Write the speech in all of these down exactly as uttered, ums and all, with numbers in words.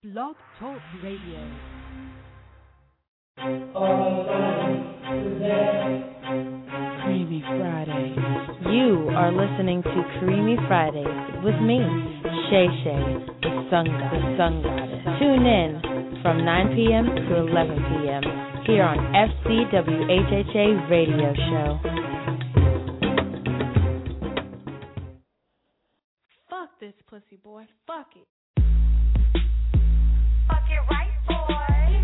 Blog Talk Radio. Creamy Friday. You are listening to Creamy Fridays with me, Shay Shay, the Sun God, the Sun Goddess. Tune in from nine p.m. to eleven p.m. here on F C W H H A Radio Show. Fuck this pussy boy. Fuck it. Fuck it right, boy.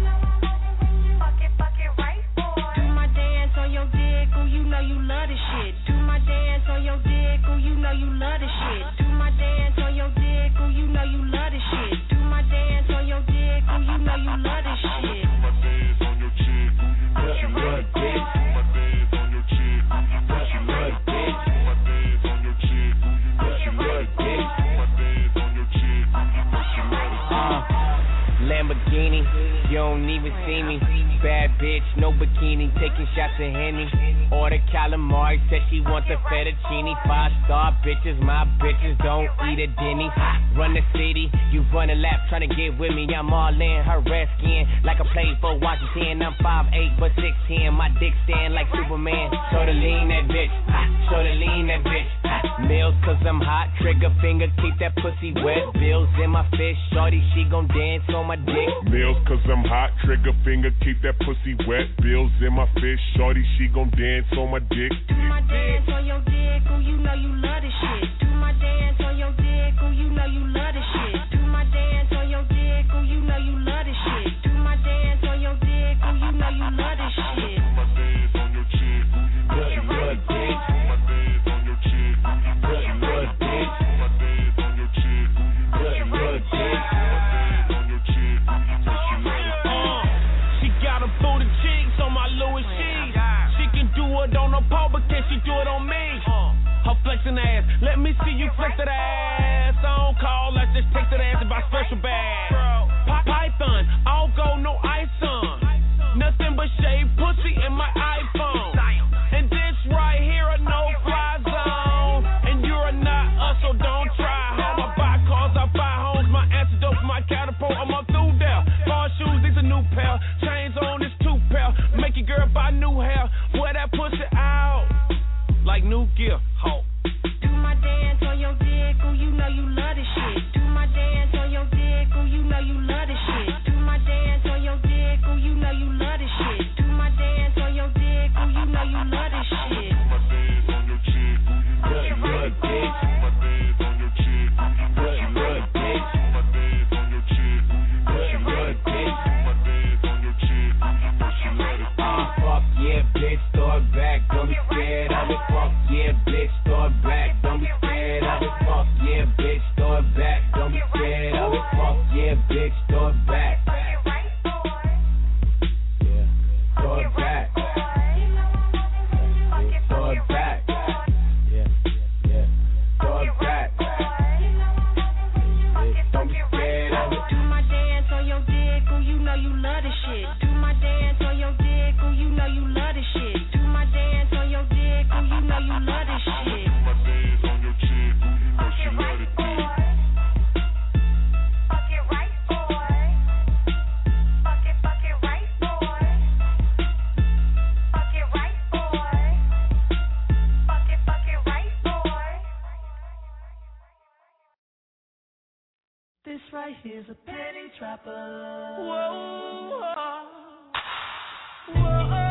Fuck it, fuck it right, boy. Do my dance on your dick, ooh, you know you love this shit. Do my dance on your dick, ooh, you know you love this shit. Do my dance on your dick, ooh, you know you love this shit. Do my dance on your dick, ooh, you know you love this shit. Do my dance on your chick, ooh, you know she love dick. Do my dance on your chick, ooh, you know she love dick. Do my dance on your chick, ooh, you know she love dick. Do my dance on your chick, ooh, you know she love dick. Lamborghini, you don't even see me. Bad bitch, no bikini, taking shots of Henny. Order calamari, said she want the fettuccine. Five star bitches, my bitches don't eat at Denny's. Run the city, you run a lap, tryna get with me. I'm all in her red skin, like I played for Washington. I'm five eight but six ten, my dick stand like Superman. Show the lean that bitch, show the lean that bitch. Meals cause I'm hot, trigger finger, keep that pussy wet. Bills in my fist, shorty, she gon' dance on my dick. Meals cause I'm hot, trigger finger, keep that pussy wet. Bills in my fist, shorty, she gon' dance on my dick. Do my dance on your dick, ooh, you know you love this shit. Do my dance on your dick, ooh, you know you love this shit. Do my dance on your dick, ooh, you know you love this shit. Do my dance on your dick, ooh, you know you love this shit. Do my dance on your chick, ooh, you know she love dick. Do my dance on your chick, ooh, you know she love dick. Do my dance on your chick, ooh, you know she love dick. Do my dance on your chick, ooh, you know she love dick. She got a booty cheeks on my Louis sheets. She can do it on her pole, but can she do it on me? Her flexing ass, let me see you flex that ass. I don't call, let's just take that ass and buy special bags. Python, all gold, no ice on. Nothing but shaved pussy in my iPhone. And this right here a no-fly zone. And you're not us, so don't try. Home, I buy cars, I buy homes. My antidote for my catapult, I'm up through there. Bar shoes, these a new pair. Chains on, this two pair. Make your girl buy new hair. Wear that pussy out like new gear. Ho. Do my dance on your dick, ooh, you know you love this shit. Do my dance on your dick, ooh, you know you love this shit. Do my dance on your dick, ooh, you know you love this shit. Do my dance on your dick, ooh, you know you love this shit. Do my dance on your chick, ooh, you know she love dick. Do my dance on your chick, ooh, you know she love dick. Do my dance on your chick, ooh, you know she love dick. Do my dance on your chick, ooh, you know she love it. Ah, fuck yeah, bitch, throw it back, don't be scared of it. Fuck yeah, bitch, throw it back, don't be scared of it. Fuck yeah, bitch, throw it back, don't be scared of it. Fuck yeah, bitch, throw it back. Yeah, throw it back. Throw it back. Yeah, yeah, throw it back. Don't be scared of it. Do my dance on your dick, ooh, you know you love this shit. Do my dance on your dick, ooh, you know you love this shit. Do my dance on your dick, ooh, you know you love this shit. Do my dance on your chick, ooh, you know she love it. Fuck it right, boy. Fuck it, fuck it right, boy. Fuck it right, boy. Fuck it, fuck it right, boy. This right here's a penny trapper. Whoa. This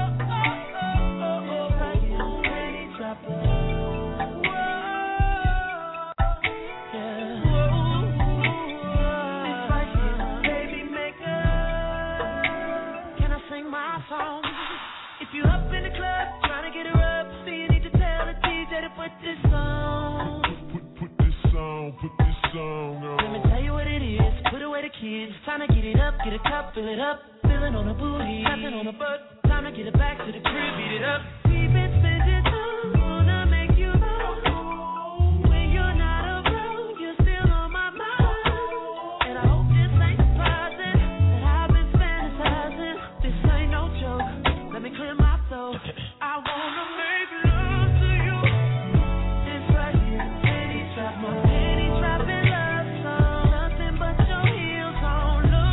right here's a penny trapper. Yeah. This right here's a baby maker. Can I sing my song? If you up in the club trying to get her up, so you need to tell the D J to put this on. Put, put, put this song, put this song on. Let me tell you what it is. Put away the kids. Time to get it up, get a cup, fill it up. Feeling on the booty, tapping on the butt. Time to get it back to the crib, beat it up. We've been spending time, wanna make you mine. When you're not around, you're still on my mind. And I hope this ain't surprising that I've been fantasizing. This ain't no joke. Let me clear my throat. I wanna make love to you. This right here, penny trap, my penny trapping love song. Nothing but your heels on. Look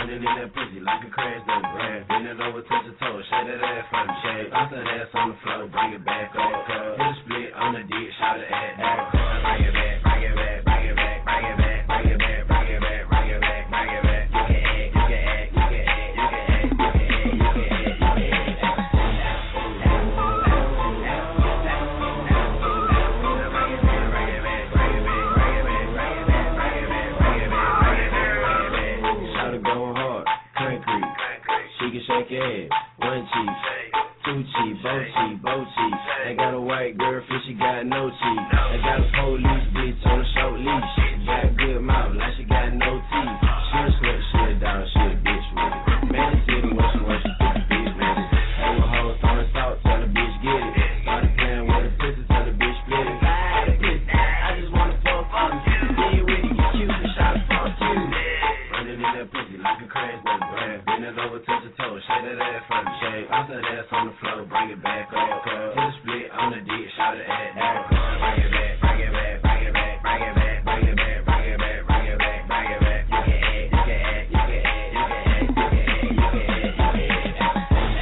Running in that pussy like a crash dump grab. Bend it over, touch your toes, shake that ass from the shade. Bounce that ass on the floor, bring it back up. Hit a split on the dick, shout it at that. Bring it back, bring it back, bring it back, bring it back, bring it back, bring it back, bring it back, bring it back. You can act, you can act, you can act, you can act, you can act, you can act, you can act. Shake it, one cheek, two cheek, both cheek, both cheek. I got a white girl, she got no cheek. I got a police bitch on a short leash. Got a good mouth, like she got no teeth. She a slut, she a dog, she a bitch with it. Man, the city, what she want, she put the bitch with it. Hey, with hoes throwing salt, tell the bitch get it. Started playing with a pussy, tell the bitch split it. I just wanna fuck fuck you. Be with you, get cute, and shot fuck you. Running in that pussy like a crash dump grab. Bend it over, touch your toes, shake that ass from the shade. Bounce that ass on the floor, bring it back up. Hit a split on the dick, shout it at that. Bring it back, bring it back, bring it back, bring it back, bring it back, bring it back, bring it back, bring it back. You can act, you can act, you can act, you can act, you can act, you can act, you can act.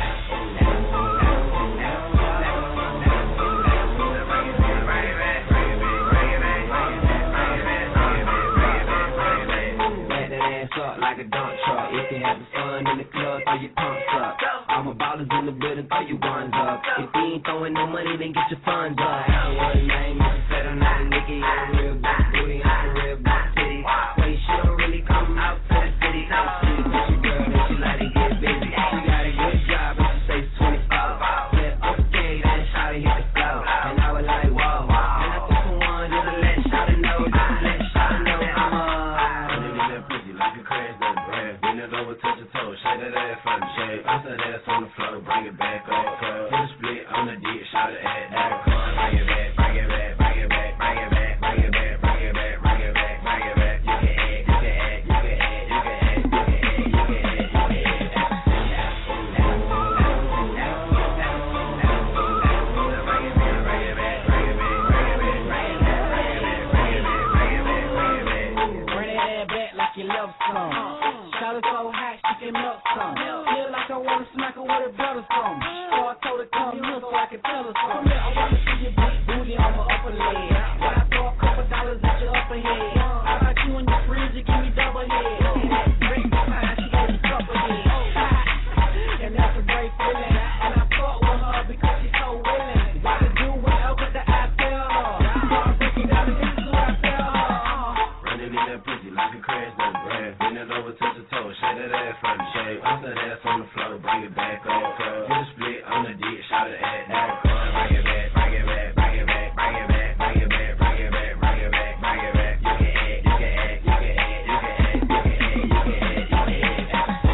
Like a dump truck. If you having fun in the club, throw your pumps up. All my ballers in the building, throw your ones up. If you ain't throwing no money, then get your funds up. I one name, Mister Federal, not a nigga. I'm a real big booty, I'm a real big city. Wait, she don't really come out to the city. She push your girl and she like to get busy. She got a good job and she say twenty-four. Yeah, okay, then shot her hit the floor. And I was like, whoa. And I took some one, just to let shot her know, just to let shot her know I'm a running in that pussy like a crash dump grab. Bend it over, touch your toes, shake that ass from the shade. Bounce that ass on the floor, bring it back up. Hit a split on the dick, shout it at that. Bring it back, bring it back, bring it back, bring it back, bring it back, bring it back, bring it back, bring it back. You can act, you can act, you can act, you can act, you can act, you can act, you can act. You love some. Shout it so hot, she can melt some. Feel like I wanna smack her with a butter some. So I told her come here so I can tell her some. I wanna see your big booty on my upper leg. When I throw a couple dollars at your upper head. I got you in your fridge, you give me double head. And that drink behind, she gave me couple head. And that's a great feeling. And I fought with her because she's so willing. What to do whatever that I tell her. So I'm breaking down and this is what I tell her. Running in that pussy like a crash dump grab. Bend it over, touch your toes, shake that ass from the shade. Bounce that ass on the floor, bring it back up. Hit a split on the dick, shout it at that. Bring it back, bring it back, bring it back, bring it back, bring it back, bring it back, bring it back, bring it back. You can act, you can act, you can act, you can act, you can act, you can act, you can act.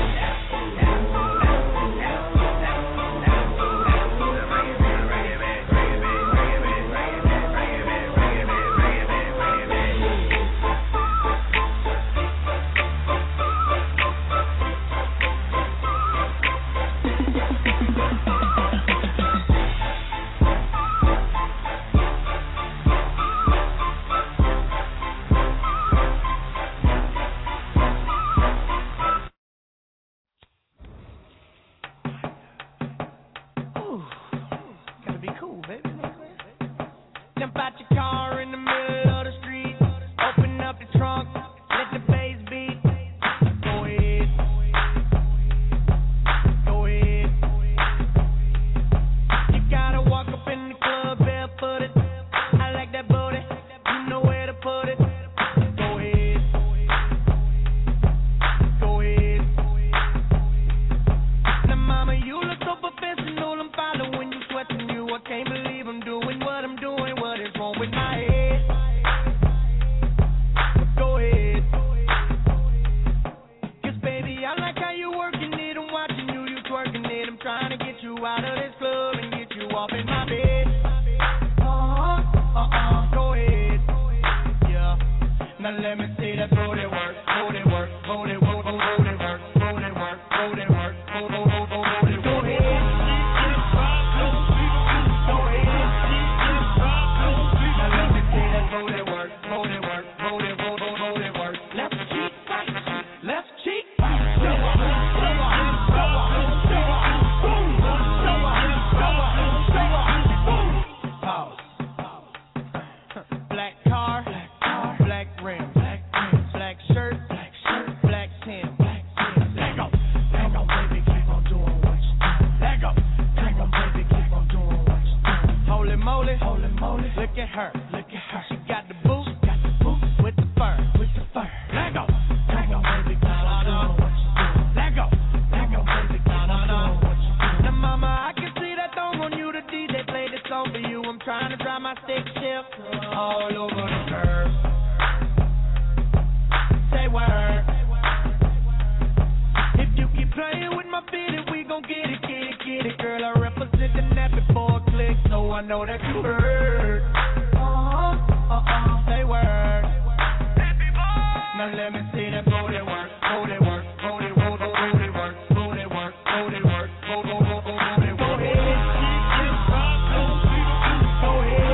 Jump out your car in the middle of the street. Open up the trunk, let the bass beat. Go ahead. Go ahead. You gotta walk up in the club barefooted. I like that booty. You know where to put it. Go ahead. Go ahead. Now mama, you look so professional. I'm following you, sweating you. I can't believe I'm doing what I'm doing. Wrong with my head. Go ahead. Cause baby, I like how you working it. I'm watching you, you twerking it. I'm trying to get you out of this club and get you off in my bed. Uh-huh, uh-uh, go ahead. Yeah. Now let me see that booty work, booty work, booty work, booty work, booty work, booty work, booty work, booty work. Go ahead. Booty work, booty work, booty work, booty work. Left cheek, right cheek, left cheek, right cheek. moly, holy moly. Look at her, look at her. She got the boots, she got the boots with the fur, with the fur. Let go, let go, baby, no, no, no. Let go, let go, baby, no, no, no. Now, mama, I can see that thong on you. The D J played this song for you. I'm trying to drive my stick shift all over the curb. Say word. If you keep playing with my bitty, we gon' get it, get it, get it. Girl, I represent the net before a click, so I know that you heard. Uh-huh, uh-uh, say word. Now let me see that booty work, booty work, booty work, booty work, booty work, booty work, booty work, booty work. Go ahead, go ahead.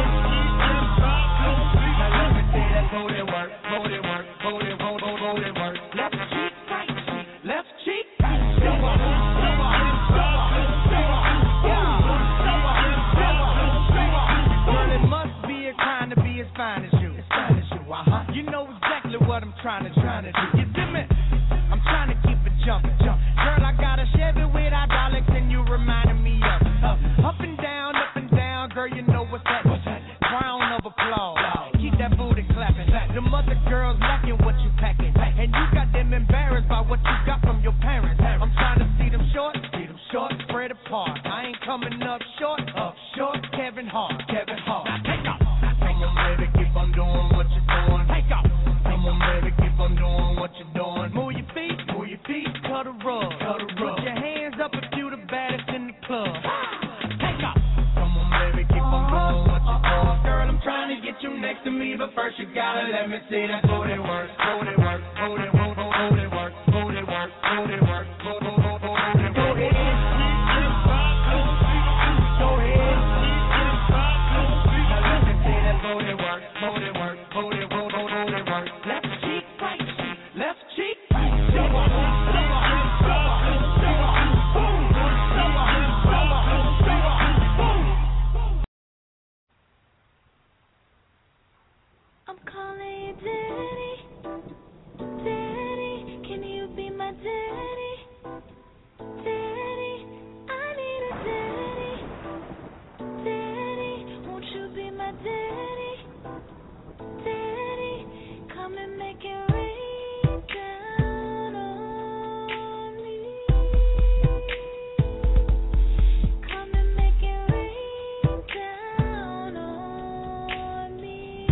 Now let me see that booty work, booty work, booty work, booty work. Left cheek, right cheek, left cheek, right cheek. Show up, show up, show up, show up, yeah. Show up, show up, show up. Well, it must be a crime to be as fine as you, as fine as you, uh-huh. You know exactly what I'm trying to, trying to do. You feel me? I'm trying to keep it jumping, jumping. Girl, I got a Chevy with hydraulics and you reminding me of, of up and down, up and down. Girl, you know what's that? What's that? Round of applause. Keep that booty clapping. The mother girls liking what you packing, and you got them embarrassed by what you got from your parents. I'm trying to see them short, see them short, spread apart. I ain't coming up short, up short. Kevin Hart, Kevin Hart. Now take off. Come on, baby, keep on doing what you're doing. Take off. Come on, baby, keep on doing what you're doing. Move your feet, move your feet, cut a rug, cut a rug. Put your hands up if you the baddest in the club. Take off. Come on, baby, keep on doing what you're doing. Girl, I'm trying to get you next to me, but first you gotta let me see that booty work, booty work, booty work, booty work, booty work, booty work, booty work, booty work. Go ahead. Go ahead. Now let me see that booty work, booty work, booty work, booty work. Left cheek, right cheek, left cheek, right cheek. Show up, show up, show up, show up, boom. Show up, show up, show up, boom. I'm calling you daddy, daddy, can you be my daddy, daddy, I need a daddy, daddy, won't you be my daddy, daddy, come and make it rain down on me, come and make it rain down on me.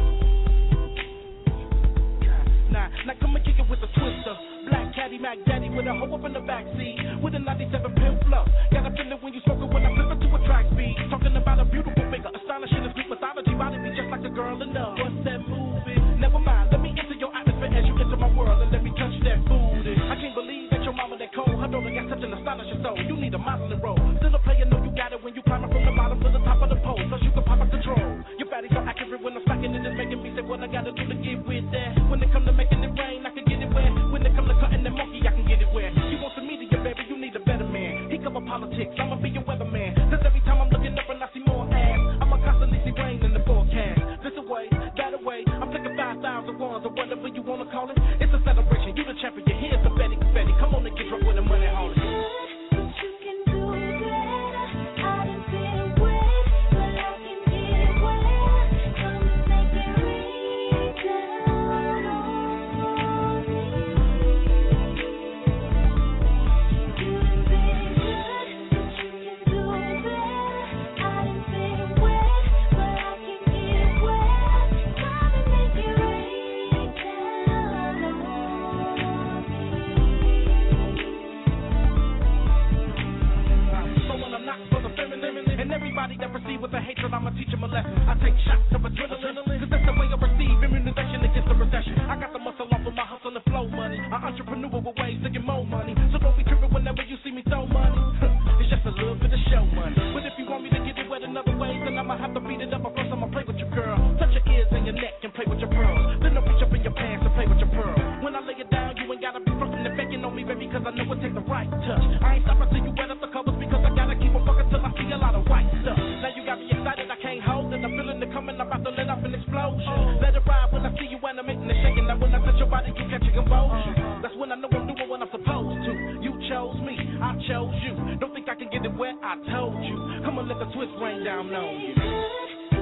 Nah, now come and kick it with a twister. Black caddy, Mac daddy with a hoe up in the backseat with a ninety-seven pin flow. Got a feeling when you smoke it when I flip it to a track speed. Talking about a beautiful figure, astonishing as Greek mythology. Body be just like a girl in love. What's that movie? Never mind, let me enter your atmosphere as you enter my world and let me touch that booty. I can't believe that your mama that cold. Her daughter got such an astonishing soul. You need a modeling role. Still a player, know you got it when you climbing from the bottom to the top of the pole. Plus you can pop up control. Your body's so accurate when I'm stacking it, it's making me say what I gotta do to get with that. When it come to making it rain, I can get it wet. When it come to cutting the monkey, I can get it wet. You want some media, baby, you need a better man. He cover politics, I'ma be your weatherman. Cause every time I'm looking up and I see more ass, I'ma constantly see rain in the forecast. This away, that away, I'm taking five thousand ones or whatever you wanna call it. It's a celebration, you the champion, here's the Betty Confetti. Come on and get drunk with the money hauling. But you can do better. I done been wet, but I can get it wet. Come and make it rain down on me. You done been good, but you can do better. I done been wet, but I can get it wet. Come and make it rain down on me. So when I'm not for the feminine, and everybody that perceive with a hatred, I'ma teach them a lesson. I take shots of adrenaline, cause that's the way I receive immunization against the recession. I got the muscle off of my hustle and flow money. I'm entrepreneur with ways to get more money. So don't be tripping whenever you see me throw money. It's just a little bit of show money. But if you want me to get it wet another way, then I'ma have to beat it up. But first I'ma play with your girl. Touch your ears and your neck and play with your pearls. Then I'll reach up in your pants and play with your pearl. When I lay it down, you ain't gotta be frontin' and faking on me, baby, cause I know it takes the right touch. I ain't stopping till you wet up the covers because I gotta keep on fucking till I see a lot of white stuff. Now you got me excited, I can't hold it. I'm feeling it coming, I'm about to let off an explosion. Let it ride when I see you animating and shaking. Now when I touch your body, you catch a composure. That's when I know I'm doing what I'm supposed to. You chose me, I chose you. Don't think I can get it wet, I told you. Come on, let the twist rain down on you.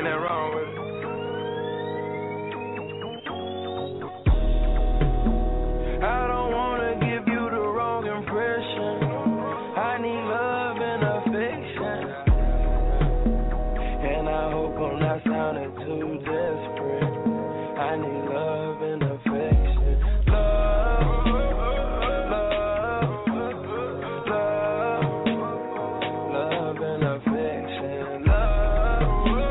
Ain't that wrong with it? I don't wanna give you the wrong impression. I need love and affection, and I hope I'm not sounding too desperate. I need love and affection. Love, love, love, love and affection. Love,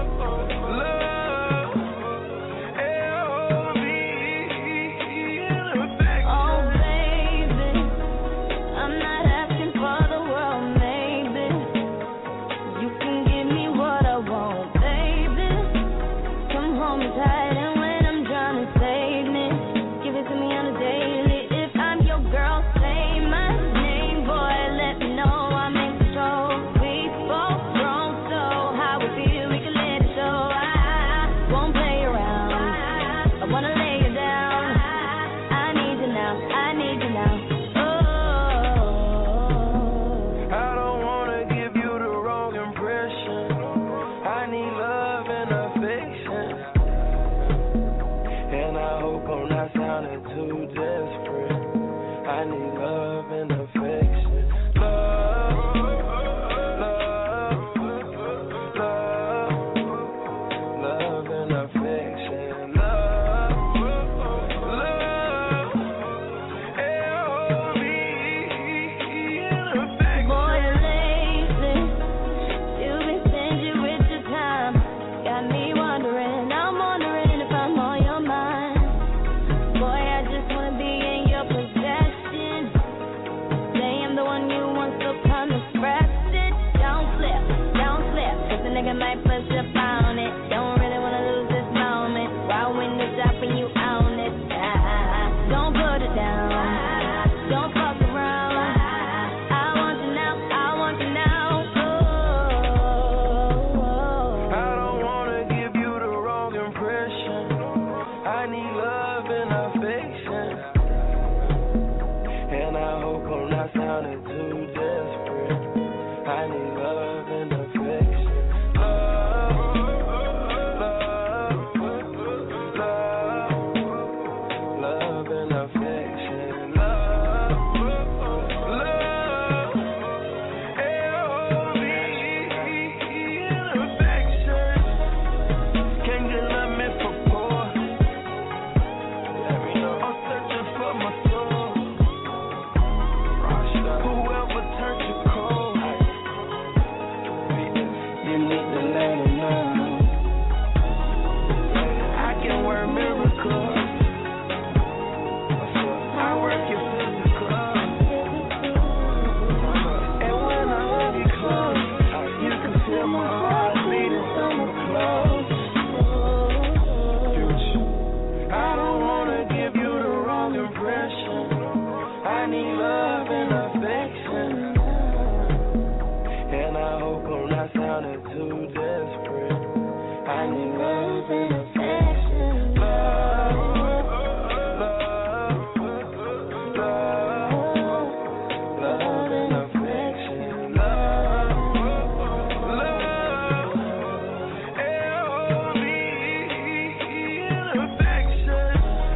love, L O V E and affection. Oh, baby, I'm not asking for the world, maybe. You can give me what I want, baby. Come home tight and when I'm trying to save me, give it to me on a daily. If I'm your girl, say my name, boy, let me know I'm in control. We both grown, so how we feel, we can let it show. I won't play around, I wanna lay you down. I need you now, I need you now. Oh, I don't wanna give you the wrong impression. I need love and affection, and I hope I'm not sounding too desperate. I need love and affection. Love, love, love, love and affection. Love, love, L O V E and affection. boy, you're lazy. You've been stingy with your time. Got me wondering, I'm wondering if I'm on your mind. Boy, I just wanna be in your possession. Say I'm the one you want, so come express it. Don't slip, don't slip, 'cause the nigga might push up on it. Don't really wanna lose this moment. While window shopping, you own it. Ah, don't put it down. Don't fuck around. I want you now, I want you now. Oh, I don't wanna give you the wrong impression. I need love and affection, and I hope I'm not sounding too desperate. I need love and affection. Love, love, love, love and affection. Love, love, L O V E and affection. Can you love me for poor? Let me know. I'm searching for my soul. Whoever turned you cold, you need to let them know. I can work miracles. I work your physical. And when I hold you close, you can feel my heart beating so close. I don't wanna give you the wrong impression. I need love and affection, and I hope I'm not sounding too desperate. I need love and affection. Love, love, love, love and affection. Love, love, L O V E and affection.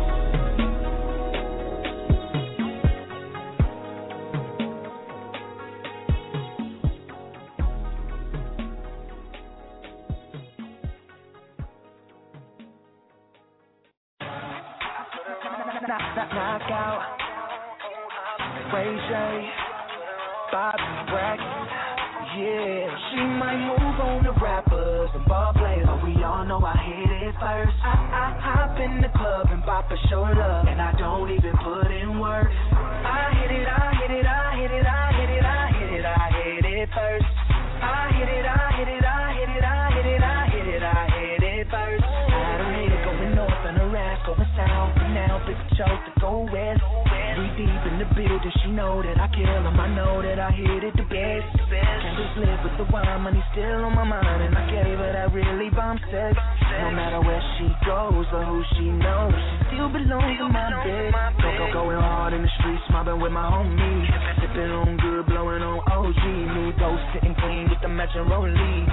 Knockout, Ray J, Bob Brackett, yeah. She might move on to rappers and ball players, but we all know I hit it first. I, I hop in the club and bop a show love, and I don't even put in work. I hit it, I hit it, I hit it, I hit it, I hit it, I hit it first. I hit it, I hit it, I hit it, I hit it, I hit it, I hit it first. I don't hit it going north and the rest going south, and now big chose to go west. We deep in the building, she know that I kill 'em, I know that I hit it the best. Can't just live with the wine, money still on my mind, and I gave her that really bomb sex. No matter where she goes or who she knows, she still belongs in my bed. Go, go, going hard in the streets, mobbing with my homies, sipping on good, blowing on O G. New ghost sitting clean with the matching rollie. I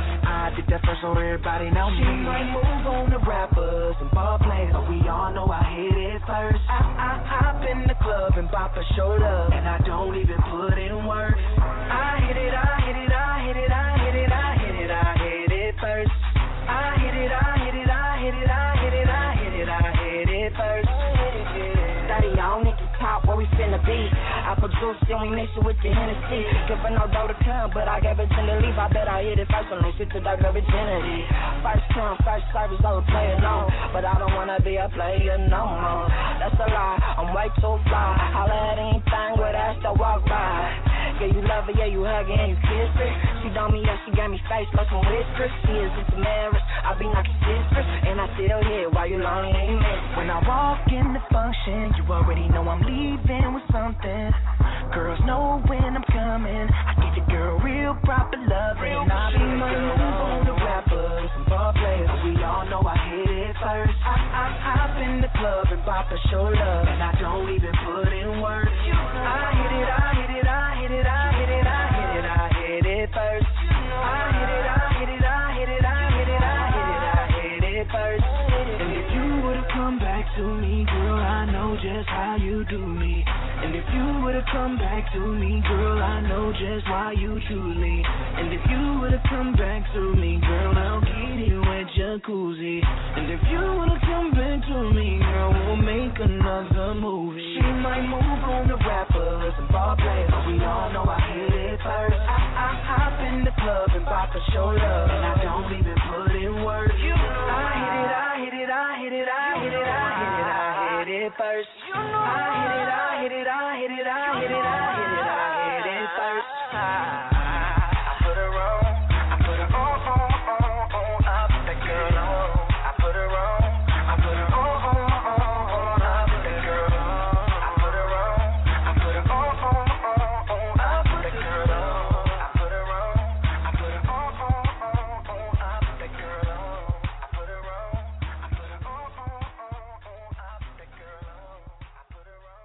I did that first so everybody know me. She might move on to rappers and ball players, but we all know I hit it first. I, I hop in the club and bop a shoulder, and I don't even put in work. I hit it, I hit it, I hit it, I hit it, I hit it, I hit it first. I hit it, I hit it, I hit it, I hit it, I hit it, I hit it first. Study on at the top where we finna be. I produce and we mix it with the Hennessy. Giving no dough to come, but I gave it to the leaf. I bet I hit it first when they sit to that girl virginity. First come, first service, I was playing on, but I don't wanna be a player no more. That's a lie, I'm way too fly. Holla at anything with ass to walk by. Yeah, you love her, yeah, you hug her and you kiss her. She done me up, she got me face like some whispers. She is just a marriage, I be knocking sisters, and I still here while you lonely and you miss. When I walk in the function, you already know I'm leaving with something. Girls know when I'm coming. I get the girl real proper loving. I be my move on the rappers and ball players, but we all know I hit it first. I, I hop in the club and bop a shoulder, and I don't even put in work. I hit it, I hit it, I hit it, I hit it, I hit it, I hit it first. I hit it, I hit it, I hit it, I hit it, I hit it, I hit it first. And if you would've come back to me, girl, I know just how you do me. And if you would've come back to me, girl, I know just why you choose me. And if you would've come back to me, girl, I'll get you a jacuzzi. And if you would've come back to me, girl, we'll make another movie. She might move on to rappers and ball players, but we all know I hit it first. I, I hop in the club and bop a shoulder, and I don't even put in work. I hit it, I hit it, I hit it, I hit it, I hit it, I hit it first. I hit it, I hit it, I hit it, I hit it, I hit it, I hit it first. I put her on, I put her on, on, on, on, I put that girl on. I put her on, I put her on, on, on, on, I put that girl on. I put her on, I put her on, on, on, on, I put that girl on. I put her on, I put her on, on, on, on, I put that girl on. I put her on, I put her on, on, on, on, I put that girl on. I put her on.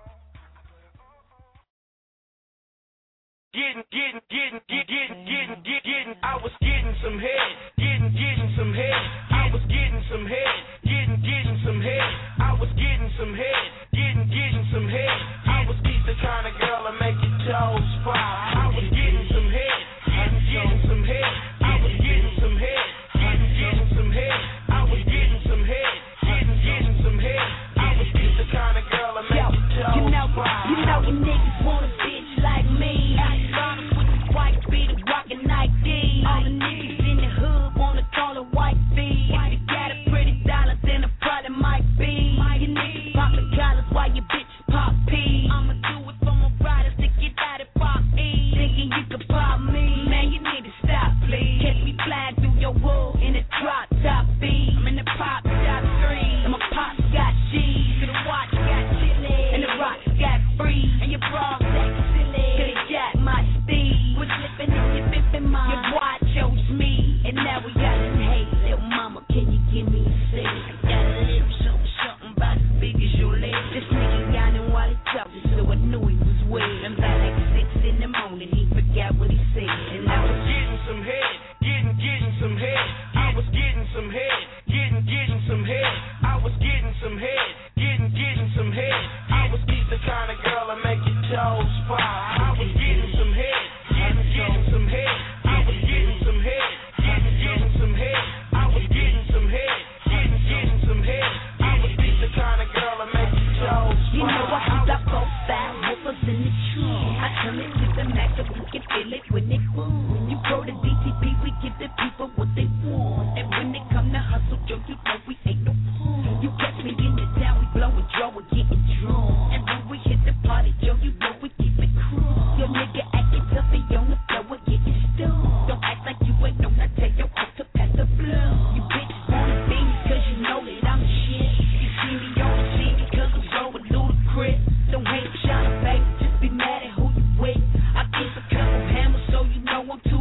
Getting, getting, getting, getting, getting, getting, getting, I was getting some head, getting, getting some head, I was getting some head, getting, getting some head, I was getting some head, getting, getting some head, I was beat the kind of girl that make your toes pop. I was getting some head, getting, getting some head, I was getting some head, getting, getting some head, I was getting some head, getting, getting some head, I was beat the kind of girl that make your toes You know, pop. you know you niggas want a bitch like me. Bottles with the white beat, rockin' Nike. All the niggas in the hood wanna call her white bee. If you got a pretty dollar, then I probably might be. You niggas poppin' collars while your bitch pop P. I'ma do it for my riders to get out of pop E. Thinking you could pop me, man, you need to stop, please. Catch me flying through your wood in a drop top B. I'm in the pop top three, and my pops got cheese, and the watch got chili, and the rocks got free, and your bra got silly. Could've jack my speed, was slipping and you bipping mine. Your boy chose me, and now we got an hey, little mama, can you give me a six? I got a little something, something about as big as your leg. This nigga yawning while he talking, so I knew he was weird. And by like six in the morning, he forgot what he said. And I was getting some head, getting, getting some head. I was getting some head, getting, getting some head. I was getting some head, getting, getting some head. I was beat the kind of girl that make your toes pop. I was getting some head, getting, getting some head. I was getting some head, getting, getting some head. I was getting some head, getting, getting some head. I was beat the kind of girl that make your toes pop. you know I keep that both side whoopers in the tree. I turn it to the max so we can feel it when it boom. You go to D T P, we give the people what they want. And when they come to hustle, Joe, you know we ain't no fool. You catch me in the town, we blowin' draw, we getting drunk. And when we hit the party, Joe, you know we keep it cool. Your nigga acting tough, he on the floor, we getting stoned. Don't act like you ain't know, I tell your ass to pass the blow. You bitches wanna be me cause you know that I'm the shit. You see me on the scene cause I'm so ludicrous. Don't hate China, baby, just be mad at who you with. I give a couple hammers so you know I'm too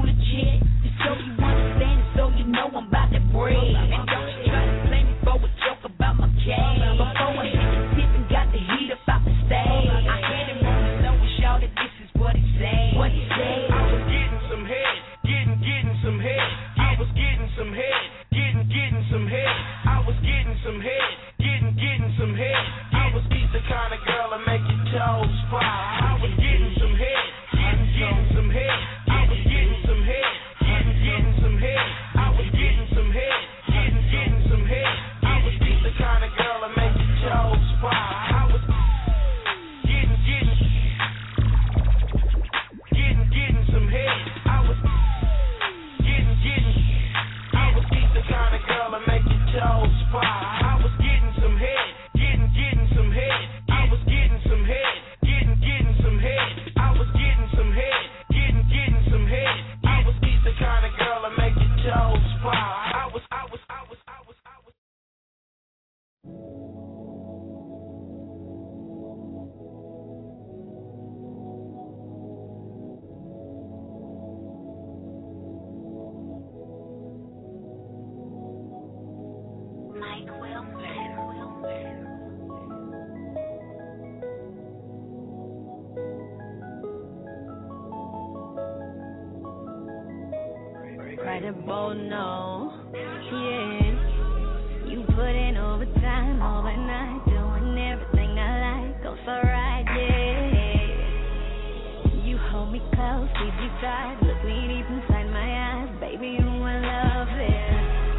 Friday, both know. Yeah, you put in overtime overnight, doing everything I like. Go so right, yeah. You hold me close, we deep dive, look me deep inside my eyes, baby, you I love it.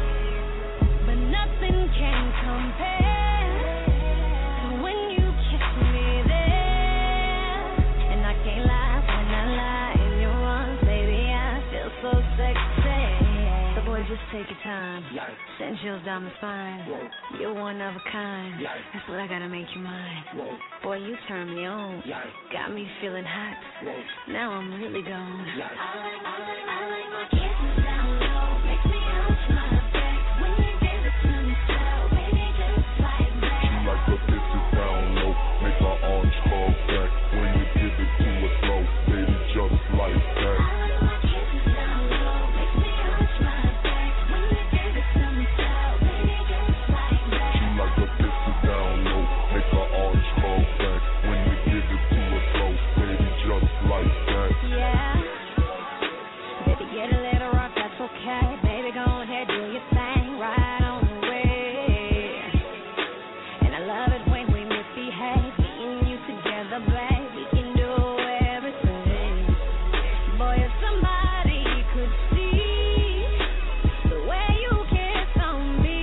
But nothing can compare to when you kiss me there, and I can't lie when I lie in your arms, baby, I feel so sexy. So boy, just take your time, send chills down my spine. You're one of a kind, that's what I gotta make you mine. Boy, you turn me on, got me feeling hot. Now I'm really gone. I like, I like, I like my kisses down low, makes me arch my back when you give it to me slow, baby, just like that. She like her kisses down low, make her arms fall back when you give it to her slow, baby, just like that. I like my kisses down low, makes me arch my back when you give it to me slow, baby, just like that. She like her kisses down low, make her arms fall back when you give it to her slow, baby, just like that. Yeah, baby, get a little rough, that's okay. Baby, go ahead, do your thing, right on the way. And I love it when we misbehave, me and you together, babe. We can do everything. Boy, if somebody could see the way you kiss on me,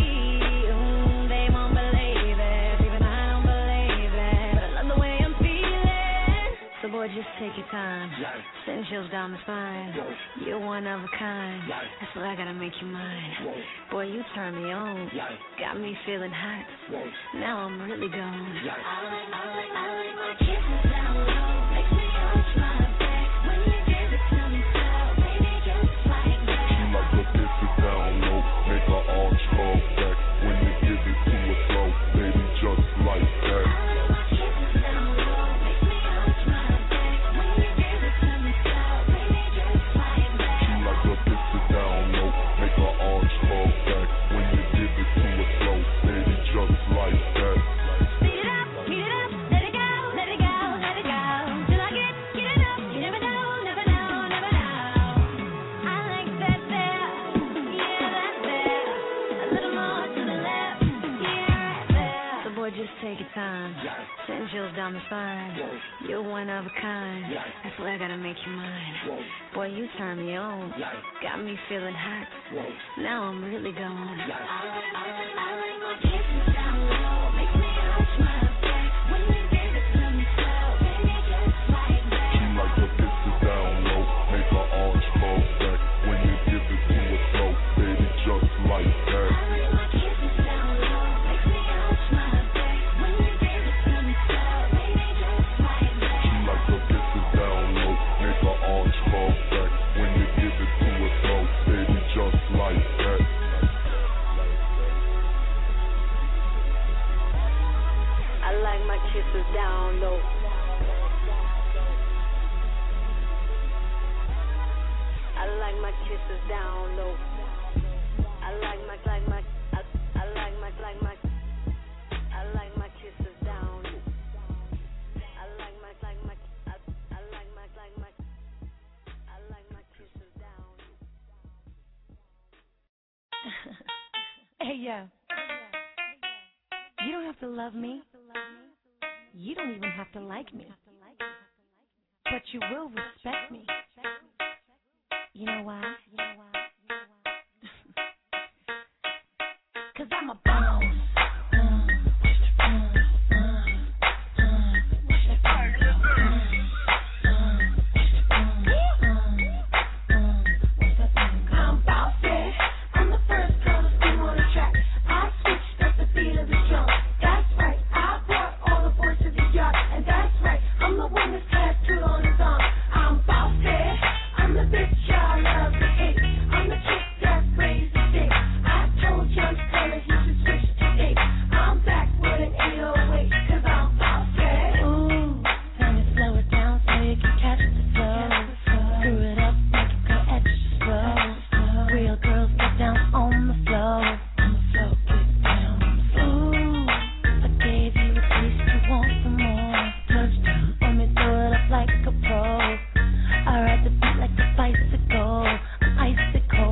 mm, they won't believe it. Even I don't believe it. But I love the way I'm feeling. So boy, just take your time, send chills down my spine. You're one of a kind, that's what I gotta make you mine. Boy, you turn me on, got me feeling hot. Now I'm really gone. I like, I like, I like my kisses down low, makes me arch my back when you give it to me slow, baby, just like that. She like her kisses down low, make her arms fall back when you give it to her slow, baby, just like that. I like my kisses down low, makes me arch my back when you give it to me slow, baby, just like that. She like her kisses down low, make her arms fall back when you give it to her slow, baby, just like that. Speed it up, speed it up, let it go, let it go, let it go. Till I get, get it up, you never know, never know, never know. I like that there, yeah, that there. A little more to the left, yeah, right there. So boy, just take your time, send chills down my spine. You're one of a kind, that's why I gotta make you mine. Boy, you turn me on, got me feeling hot. Now I'm really gone. I like, I like, I like my kisses down low, makes me arch my back when you give it to me slow, baby, just like that. She like her kisses down low, make her arms fall back when you give it to her slow, baby, just like that. I like my kisses down low, makes me arch my back when you give it to me slow, baby, just like that. She like her kisses down low, make her arms fall back when you give it to her slow, baby, just like that. I like my kisses down low. I like my kisses down low. I like my, like my, I, I like my, like my, I like my kisses down low. I like my, like my, I, I like my, like my, I like my kisses down low. Hey, yo. You don't have to love me. You don't even have to like me. But you will respect me. You know why? Cause I'm a boss. I'm bossy. I'm the first girl to spin on the track. I switched up the beat of the drum. That's right. I brought all the boys to the yard. And that's right. I'm the one that's tattooed on his arm. I'm bossy. I'm the bitch y'all love to hate. I'm the chick that raised the stakes. I told young fella he should switch to eight. I'm back with an eight oh eight, cause I'm bossy. Ooh, time to slow it down so you can catch the flow. Screw it up, make it go extra slow. Real girls get down on the floor. On the floor, get down on the floor. Ooh, I gave you a taste, you want some more. Touchdown, let me throw it up like a pro. I ride the beat like a bicycle, I'm icicle.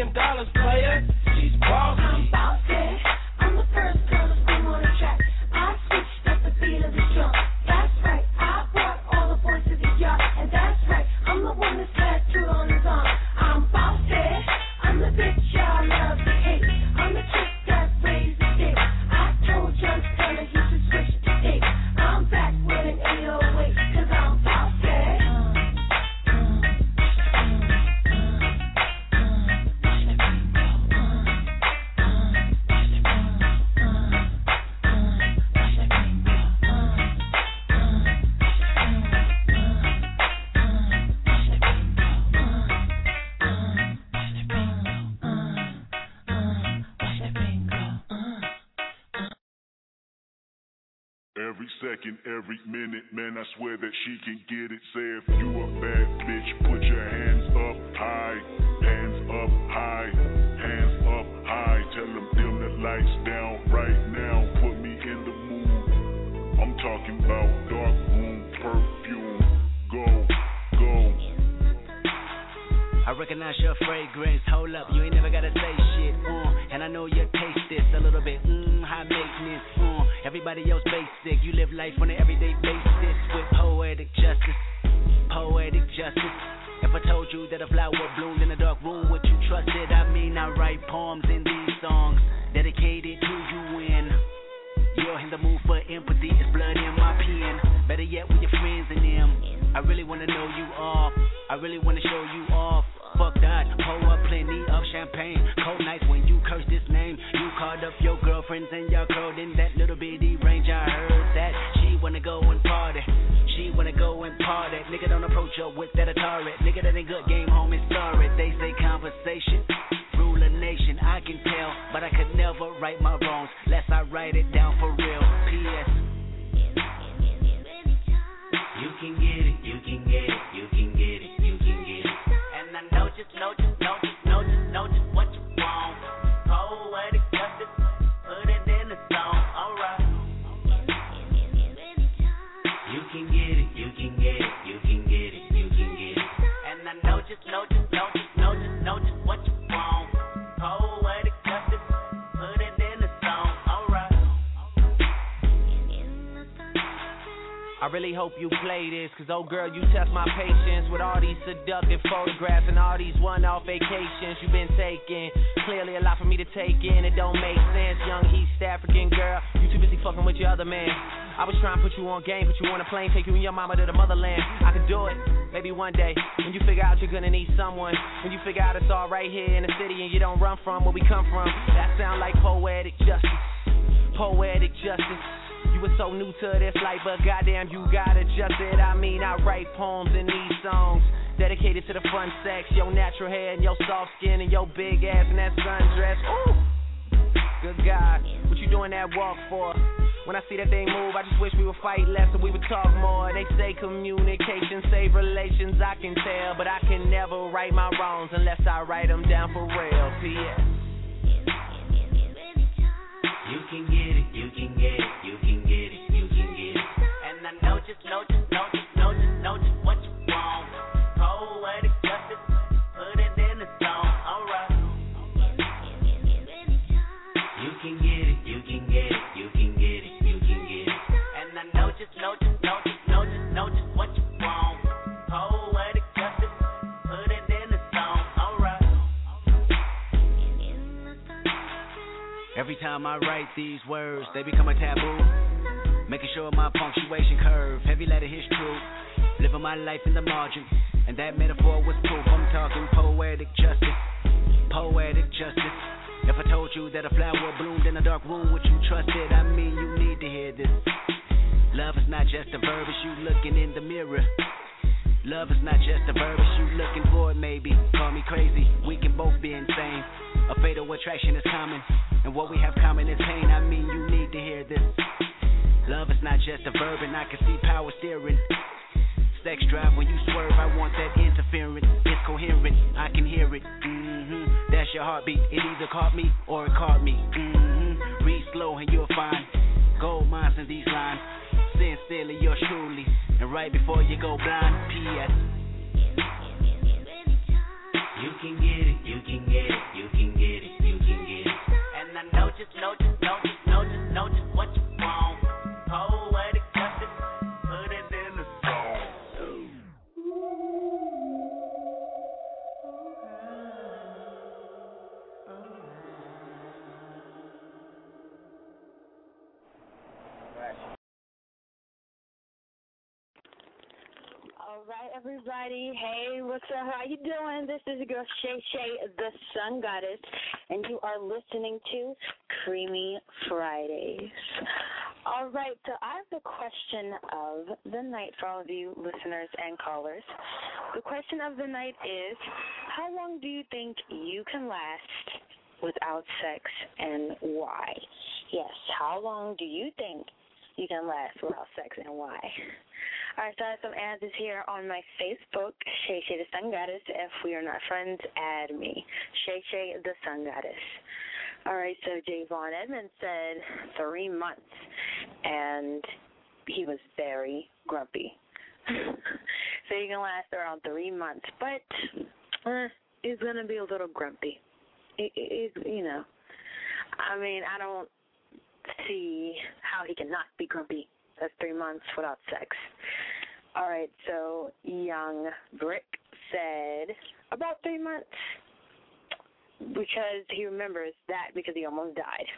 million dollars, player. She's bossy. I'm bossy. I'm the first girl to scream on the track. I switched up the beat of the drum. That's right. I brought all the boys to the yard, and that's right. I'm the one that's led through on his arm. I'm bossy. I'm the bitch y'all love to hate. I'm the chick that raised the stakes. I told John Taylor he should switch the tape. I'm back with an eight oh eight, cause I'm bossy. Every second, every minute, man, I swear that she can get it. Say if you a bad bitch, put your hands up high, hands up high, hands up high. Tell them dim the lights down right now, put me in the mood. I'm talking about dark room perfume. Go, go. I recognize your fragrance. Hold up, you ain't never gotta say shit. Uh, and I know you taste this a little bit. Mmm, high maintenance. Uh, everybody else basic. You live life on an everyday basis with poetic justice. Poetic justice. If I told you that a flower bloomed in a dark room, would you trust it? I mean, I write poems in these songs dedicated to you when you're in the mood for empathy. It's blood in my pen. Better yet, with your friends and them. I really wanna know you off. I really wanna show you off. Fuck that, pour up plenty of champagne. Cold nights when you curse this name. You called up your girlfriends and y'all curled in that little bitty range. I heard that she wanna go and party. She wanna go and party. Nigga don't approach her with that Atari. Nigga that ain't good, game home and sorry. They say conversation rule a nation. I can tell, but I could never right my wrongs lest I write it down for real. P S You can get it, you can get it, you can get it, you can get it. And I know just, know just, know just, know just, know just what you want. Poetic justice, put it in the song, alright. You can get it, you can get it, you can get it, you can get it. And I know just, know just, know just, know just, know just what you want. Poetic justice, put it in the song, alright. I really hope you play this, cause oh girl, you test my patience with all these seductive photographs and all these one-off vacations you've been taking. Clearly a lot for me to take in, it don't make sense. Young East African girl, you too busy fucking with your other man. I was trying to put you on game, put you on a plane, take you and your mama to the motherland. I could do it, maybe one day, when you figure out you're gonna need someone. When you figure out it's all right here in the city and you don't run from where we come from. That sound like poetic justice, poetic justice. You were so new to this life, but goddamn, you got adjusted. I mean, I write poems in these songs dedicated to the fun sex, your natural hair and your soft skin and your big ass and that sundress. Ooh, good God, what you doing that walk for? When I see that they move, I just wish we would fight less and we would talk more. They say communication save relations, I can tell, but I can never right my wrongs unless I write them down for real. P S You can get it, you can get it, you can get it, you can get it. And I know just, know just, know just, know just, know just what you want. Poetic justice, put it in the song, alright. You can get it, you can get it, you can get it, you can get it. And I know just, know just, know just, know just, know just what you want. Poetic justice, put it in the song, alright. Every time I write these words, they become a taboo. Making sure my punctuation curve, heavy letter hits true. Living my life in the margin, and that metaphor was proof. I'm talking poetic justice, poetic justice. If I told you that a flower bloomed in a dark room, would you trust it? I mean, you need to hear this. Love is not just a verb, it's you looking in the mirror. Love is not just a verb, it's you looking for it, maybe. Call me crazy, we can both be insane. A fatal attraction is common, and what we have common is pain. I mean, you need to hear this. Love is not just a verb, and I can see power steering. Sex drive when you swerve, I want that interference. It's coherent, I can hear it. Mm-hmm. That's your heartbeat. It either caught me or it caught me. Mm-hmm. Read slow and you'll find gold mines in these lines. Sincerely, yours truly. And right before you go blind, P S You can get it, you can get it, you can get it, you can get it. And I know just, know just, know just, know just, know just what you want. Poetic justice, put it in the song. All right, everybody. Hey, what's up? How you doing? This is your girl Shay Shay, the Sun Goddess, and you are listening to Creamy Fridays. All right, so I have the question of the night for all of you listeners and callers. The question of the night is, how long do you think you can last without sex, and why? Yes, how long do you think you can last without sex, and why? All right, so I have some answers here on my Facebook, Shay Shay the Sun Goddess. If we are not friends, add me, Shay Shay the Sun Goddess. All right, so Javon Edmonds said three months, and he was very grumpy. So you can last around three months, but uh, he's going to be a little grumpy. It, it, it, you know, I mean, I don't see how he can not be grumpy. That's three months without sex. All right, so Young Brick said about three months because he remembers that because he almost died.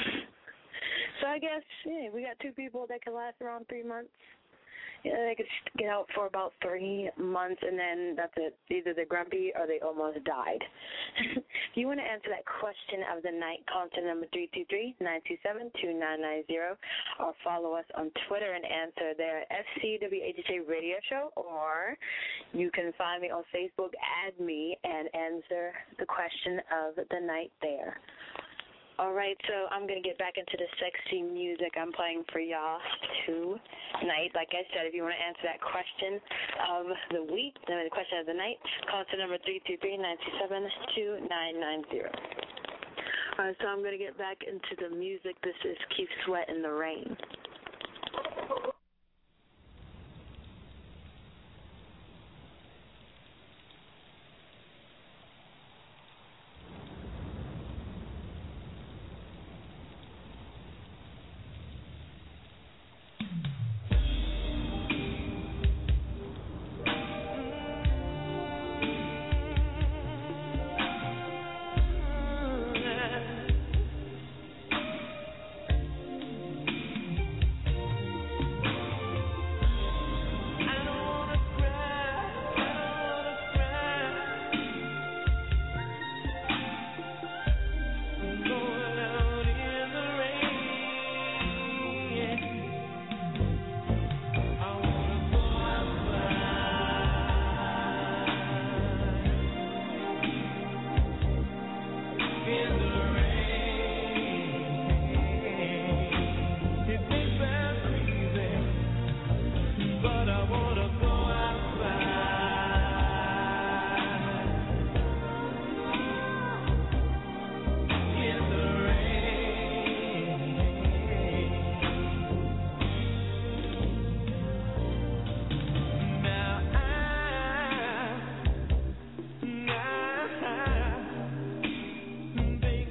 So I guess, yeah, we got two people that can last around three months. Yeah, they could get out for about three months, and then that's it. Either they're grumpy or they almost died. If you want to answer that question of the night, call to number three two three, nine two seven, two nine nine zero, or follow us on Twitter and answer there at F C W H H A Radio Show, or you can find me on Facebook, add me, and answer the question of the night there. All right, so I'm going to get back into the sexy music I'm playing for y'all tonight. Like I said, if you want to answer that question of the week, the question of the night, call to number three two three, nine two seven, two nine nine zero. All right, so I'm going to get back into the music. This is Keith Sweat in the Rain. Baby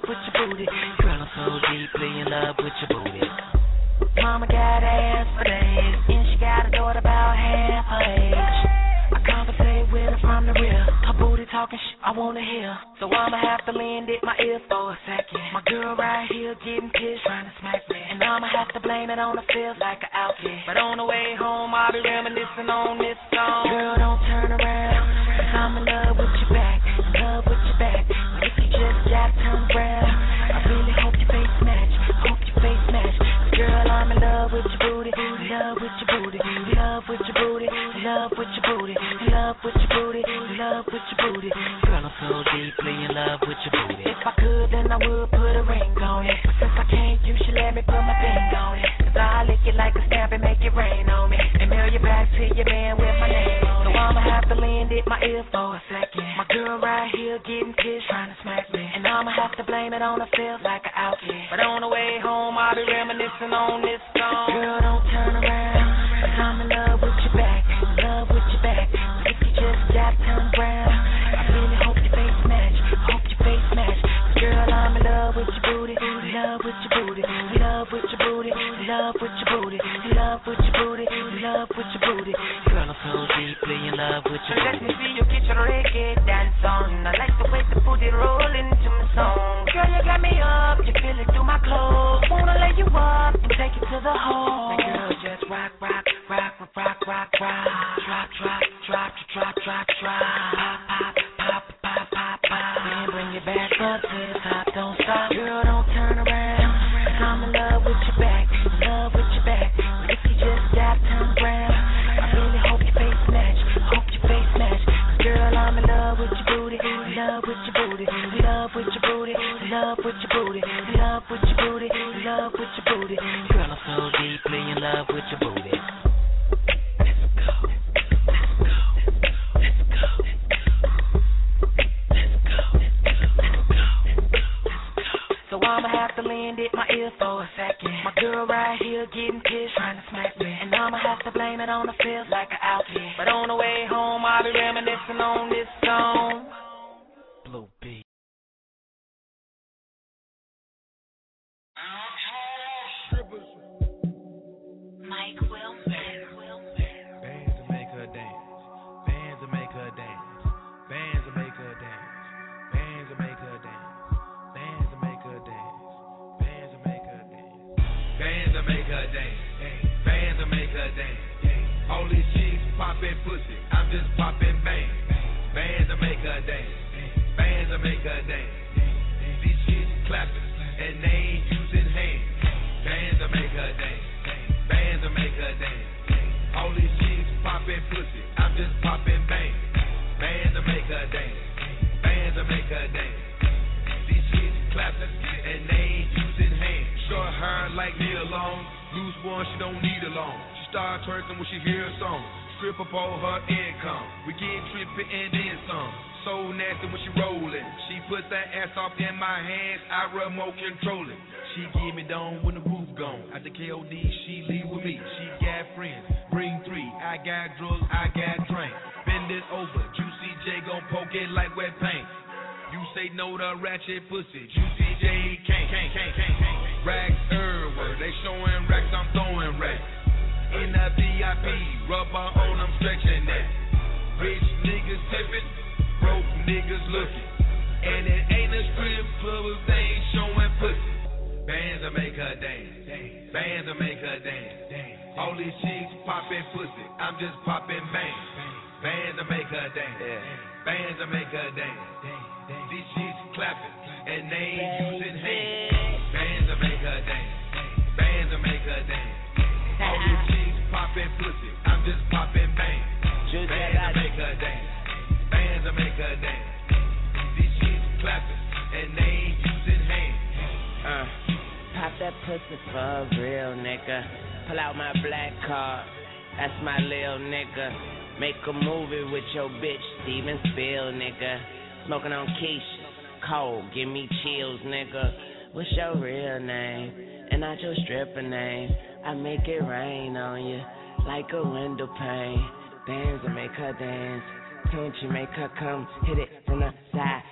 with your booty. Girl, I'm so deeply in love with your booty. Mama got ass for days, and she got a daughter about half her age. I conversate with her from the rear. Her booty talking shit I wanna hear. So I'ma have to lend it my ear for a second. My girl right here getting pissed, trying to smack me. And I'ma have to blame it on the feels like an outfit. But on the way home, I'll be reminiscing on this song. Girl, don't turn around, cause I'm in love with your back. In love with your back. But if you just gotta turn around, I really hope your face match. Hope your face match. Cause girl, I'm in love with your booty. In love with your booty. In love with your booty. In love with your booty. In love with your booty. In love with your booty. Girl, I'm so deeply in love with your booty. If I could, then I would put a ring on it. But since I can't, you should let me put my thing on it. Cause I'll lick it like a stamp and make it rain on me. And mail you back to your man with my name on it. So I'ma have to lend it my ear for a second. My girl right here getting pissed, trying to smack me. And I'ma have to blame it on the feels like an outfit. But on the way home, I'll be reminiscing on this song. Girl, don't turn around, cause I'm in love with your back. In love with your back. But if you just gotta turn around, I really hope your face match. Hope your face match. Cause girl, I'm in love with your booty. In love with your booty. In love with your booty. In love with your booty. In love with your booty. In love with your booty. Girl, I'm so deeply in love with your booty. Let me see you get your reggae dance on. I like the way the booty roll into my song. Girl, you got me up. You feel it through my clothes. Wanna lay you up and take it to the home. Now girl, just rock, rock, rock, rock, rock, rock, rock. Drop, drop, drop, drop, drop, drop. Pop, pop, pop, pop, pop, pop. Then bring it back up to the top. Don't stop. Girl, don't turn around. Cause I'm in love with your back. In love with your back. But if you just gotta turn around, I really hope your face match. Hope your face match. Cause girl, I'm in love with your booty. In love with your booty. In love with your booty. In love with your booty. In love with your booty. In love with your booty. Girl, I'm so deeply in love with your booty. So I'ma have to lend it my ear for a second. My girl right here getting pissed, trying to smack me. And I'ma have to blame it on the feels like an outfit. But on the way home, I'll be reminiscing on this song. Blue B. Mike Wilson. Bands to make her dance. Bands to make her dance. Bands to make her dance. Bands to make her dance. Bands to make her dance. Bands to make her dance. Bands to make her dance. Bands to make her dance. All these chicks poppin' pussy, I'm just poppin' bang. Bands to make her dance. Bands to make her dance. These chicks clappin' and they ain't using hands. Bands to make her dance. Bands to make her dance. All these chicks poppin' pussy, I'm just poppin' bang. Bands to make her dance. Bands to make her dance. These chicks clappin' and they ain't using hands. Short hair like Neil Long, loose one she don't need a long. She start twerking when she hear a song. Strip up all her income. We get trippin' and then some. So nasty when she rollin'. She put that ass off in my hands, I remote control it. She give me down when the roof gone. At the K O D, she leave with me. She got friends, bring three. I got drugs, I got drink. Bend it over, Juicy J gon' poke it like wet paint. You say no to ratchet pussy, Juicy J can't, can't, can't, can't, can't. Racks everywhere, they showing racks, I'm throwing racks. In the V I P, rubber on, I'm stretching that. Rich niggas tipping, broke niggas looking. And it ain't a strip club if they ain't showing pussy. Bands to make her dance, bands to make her dance. All these chicks poppin' pussy, I'm just poppin' bang. Bands to make her dance, bands to make her dance. These chicks clappin' and they ain't using hands. Bands to make her dance, bands to make her dance. All these chicks poppin' pussy, I'm just poppin' bang. Bands to make her dance, bands to make her dance. These chicks clappin' and they ain't using hands. Uh, pop that pussy for a real nigga. Pull out my black card, that's my lil nigga. Make a movie with your bitch, Steven Spiel, nigga. Smoking on Keisha, cold, give me chills, nigga. What's your real name? And not your stripper name. I make it rain on you like a window pane. Bands to make her dance. Don't you make her come hit it from the side.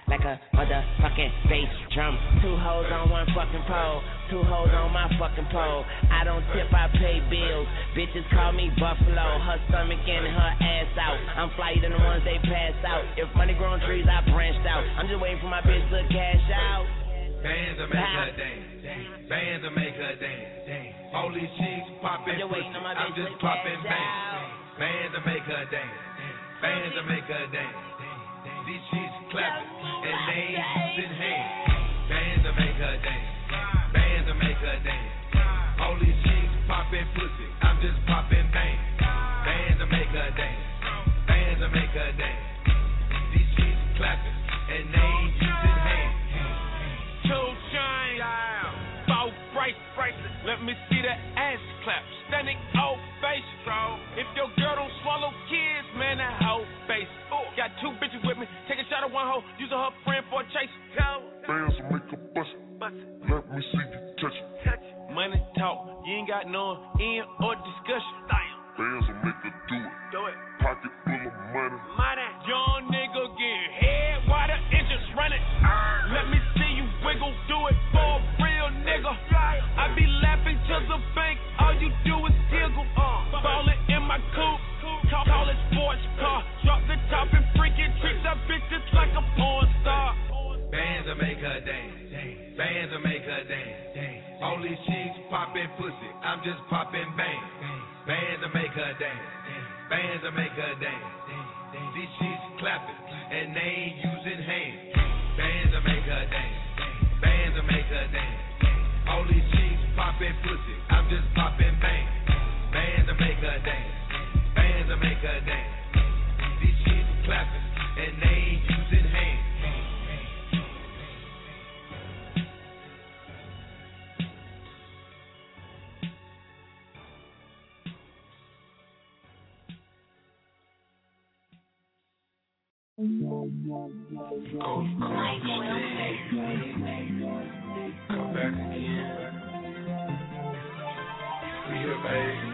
like a motherfucking bass drum. Two hoes on one fucking pole, two hoes on my fucking pole. I don't tip, I pay bills. Bitches call me Buffalo, her stomach in and her ass out. I'm flyer than the ones they pass out. If money growing trees, I branched out. I'm just waiting for my bitch to cash out. Bands to make her dance, bands to make her dance. All these chicks poppin' pussy, I'm just poppin' bangs. Bands to make her dance, bands to make her dance. These chicks clappin' and they ain't using hands. Bands to make her dance, bands to make her dance. All these chicks poppin' pussy, I'm just poppin' bangs. Bands to make her dance, bands to make her dance. These chicks clappin' and they ain't using hands. Two chains, four price, let me see that ass clap, standing ovation. If your girl don't swallow kids, man, that hoe face. Got two bitches with me, take a shot at one hoe, use her friend for a chase. Bands will make a bust, let me see you touch it. Money talk, you ain't got no end or discussion. Bands will make her do it, Do it. pocket full of money. Money. Young nigga getting head while the engines running. Let me see you wiggle, do it for a real nigga. I be laughing to the bank, all you do is giggle. Uh, ballin' in my coupe, call, call it sports car. Drop the top and freaking treat that bitch just like a porn star. Bands to make her dance, bands to make her dance. All these chicks poppin' pussy, I'm just poppin' bangs. Bands to make her dance, bands to make her dance. These chicks clappin' and they ain't using hands. Bands to make her dance, bands to make her dance. All these chicks poppin' pussy, I'm just poppin' bangs. Bands to make her dance, bands to make her dance. These chicks clappin' and they ain't using hands. Go, go, stay. Come back again. We here, baby.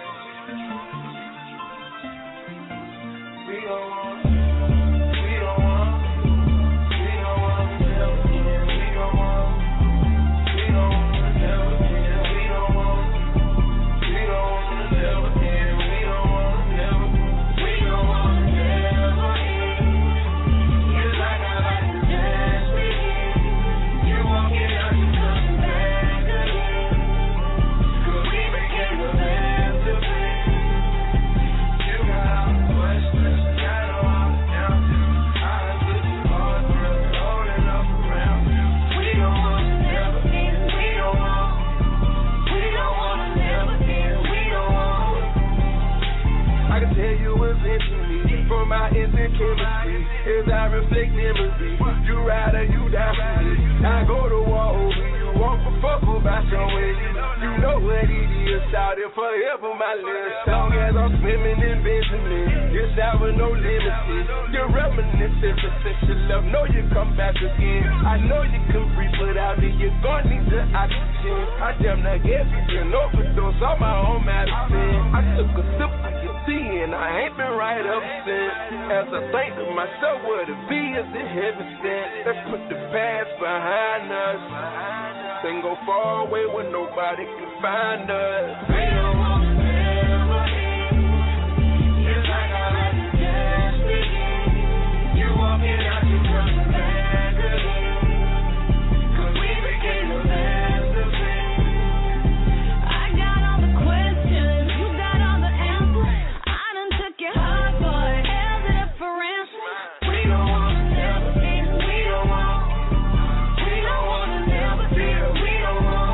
We don't want, we don't want, we don't want to never again. We don't want, we don't want to never again. We don't want, we don't want to never again. We don't want to never, we don't want to never again. You like I like to dance again. You won't get out, you coming back again. 'Cause we became the best of friends. You got all the questions, got all the answers. I took the hard breath, holding up around you. We don't want to never end. We don't want, we don't want to never end. We don't want. I can tell you eventually from our instant chemistry as I reflect memory. You ride or you die for me. I go to war over you, walk for fuck about your way. You know what it is, shout it forever, my love. Long as I'm swimming in Benjamin, it's out with no limits. You're reminiscent of sexual love, know you come back again. I know you can breathe without me, you're gonna need the oxygen. I damn near gave you an overdose on my own medicine. I took a sip of your tea and I ain't been right up since. As I think to myself, what it be is the heaven sent. Let's put the past behind us. Then go far away where nobody can find us. We don't want to never end. It's like I like to just begin. You walking out, you coming back again. 'Cause we became the best of friends. I got all the questions, you got all the answers. I done took your heart, boy, held it up for ransom. We don't want to never end. We don't want, we don't want to never end. We don't want.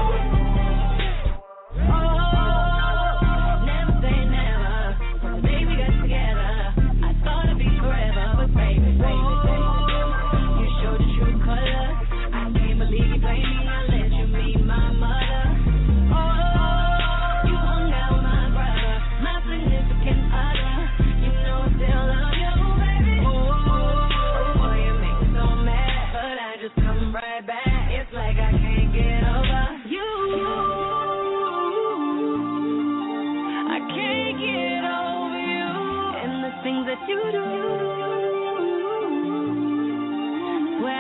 Oh, never say never. From the day we got together, I thought it'd be forever, but baby, baby, baby, you showed the true colors. I can't believe you played me. I let you meet my mother. Oh, you hung out with my brother, my significant other. You know I still love you, baby. Oh, boy, you make me so mad, but I just come right back. It's like I can't get over you. I can't get over you and the things that you do. Swear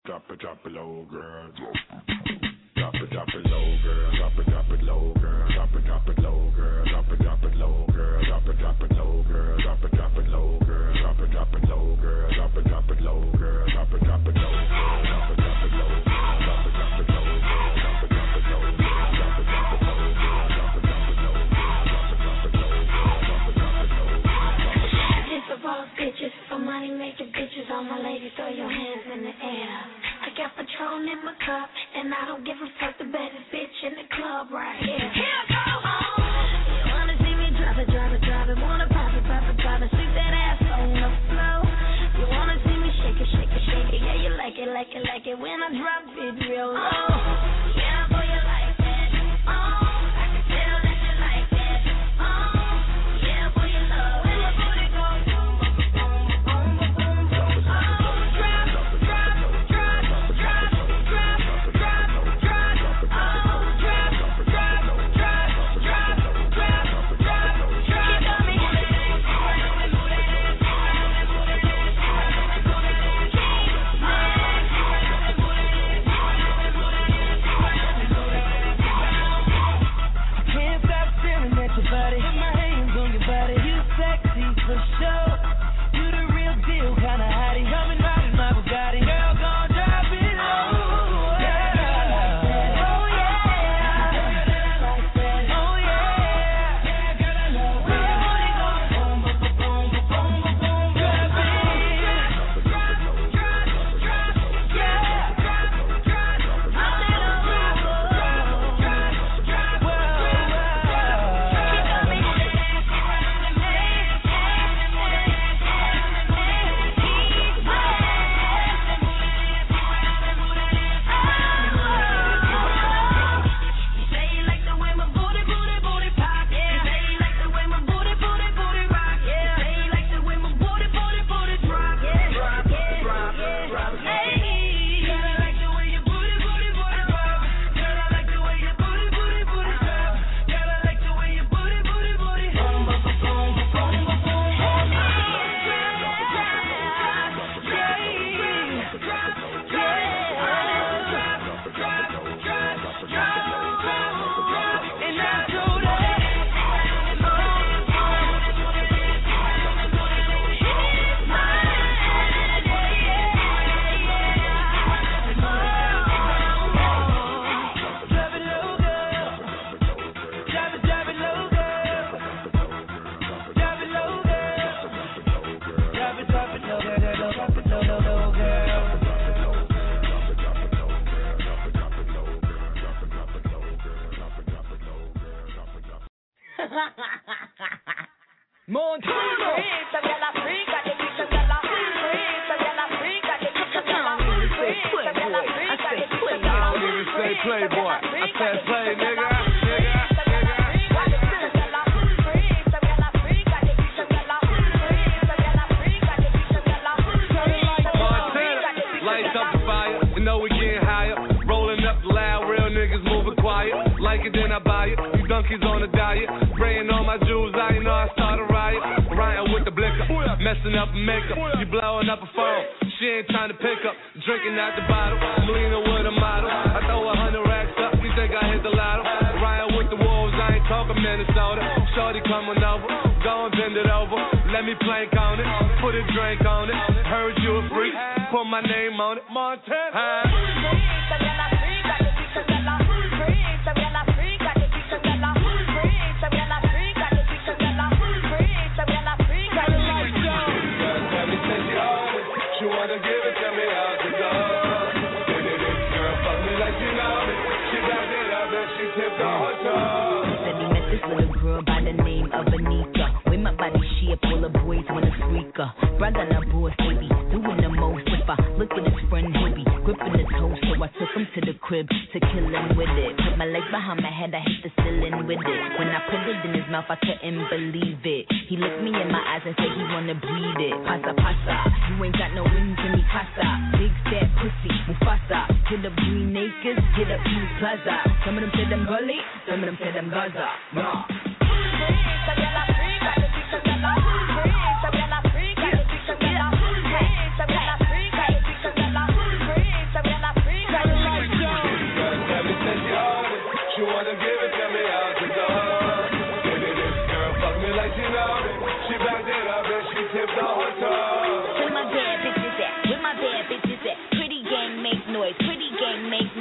drop it, drop it low, girl. Drop it, drop it low, girl. Drop it, drop it low, girl. Drop it, drop it low, girl. Drop it, drop it low, girl. Drop it, drop it low, girl. Drop it, drop it low, girl. Drop it, drop it low, girl. Drop it, drop it low, girl. Drop it, drop it low, girl. Drop it, drop it low, girl. Drop it, drop it low, girl. Drop it, drop it low, girl. Drop it, drop it low, girl. Drop it, drop it low, girl. Drop it, drop it low, girl. Drop it, drop it low, girl. This for both bitches, for money making bitches. All my ladies, throw your hands in the air. I got Patron in my cup, and I don't give a fuck. The baddest bitch in the club right here. Here go on. You wanna see me drop it, drop it, drop it. Wanna pop it, pop it, pop it. Sweep that ass on the floor. You wanna see me shake it, shake it, shake it. Yeah, you like it, like it, like it. When I drop it real low. Yeah, boy, you like that. Oh, I can tell that you like that. Oh, yeah, boy, you love when my booty goes boom, boom, boom, boom, boom, boom. Oh, drop, drop, drop, drop, drop, drop, drop. Oh, drop, drop, drop, drop, drop, drop. Keep on me. Can't stop staring at your body. Put my hands on your body. You sexy for sure. You the real deal, kinda hottie. Coming right in my Bugatti. Girl, gon' drop it low.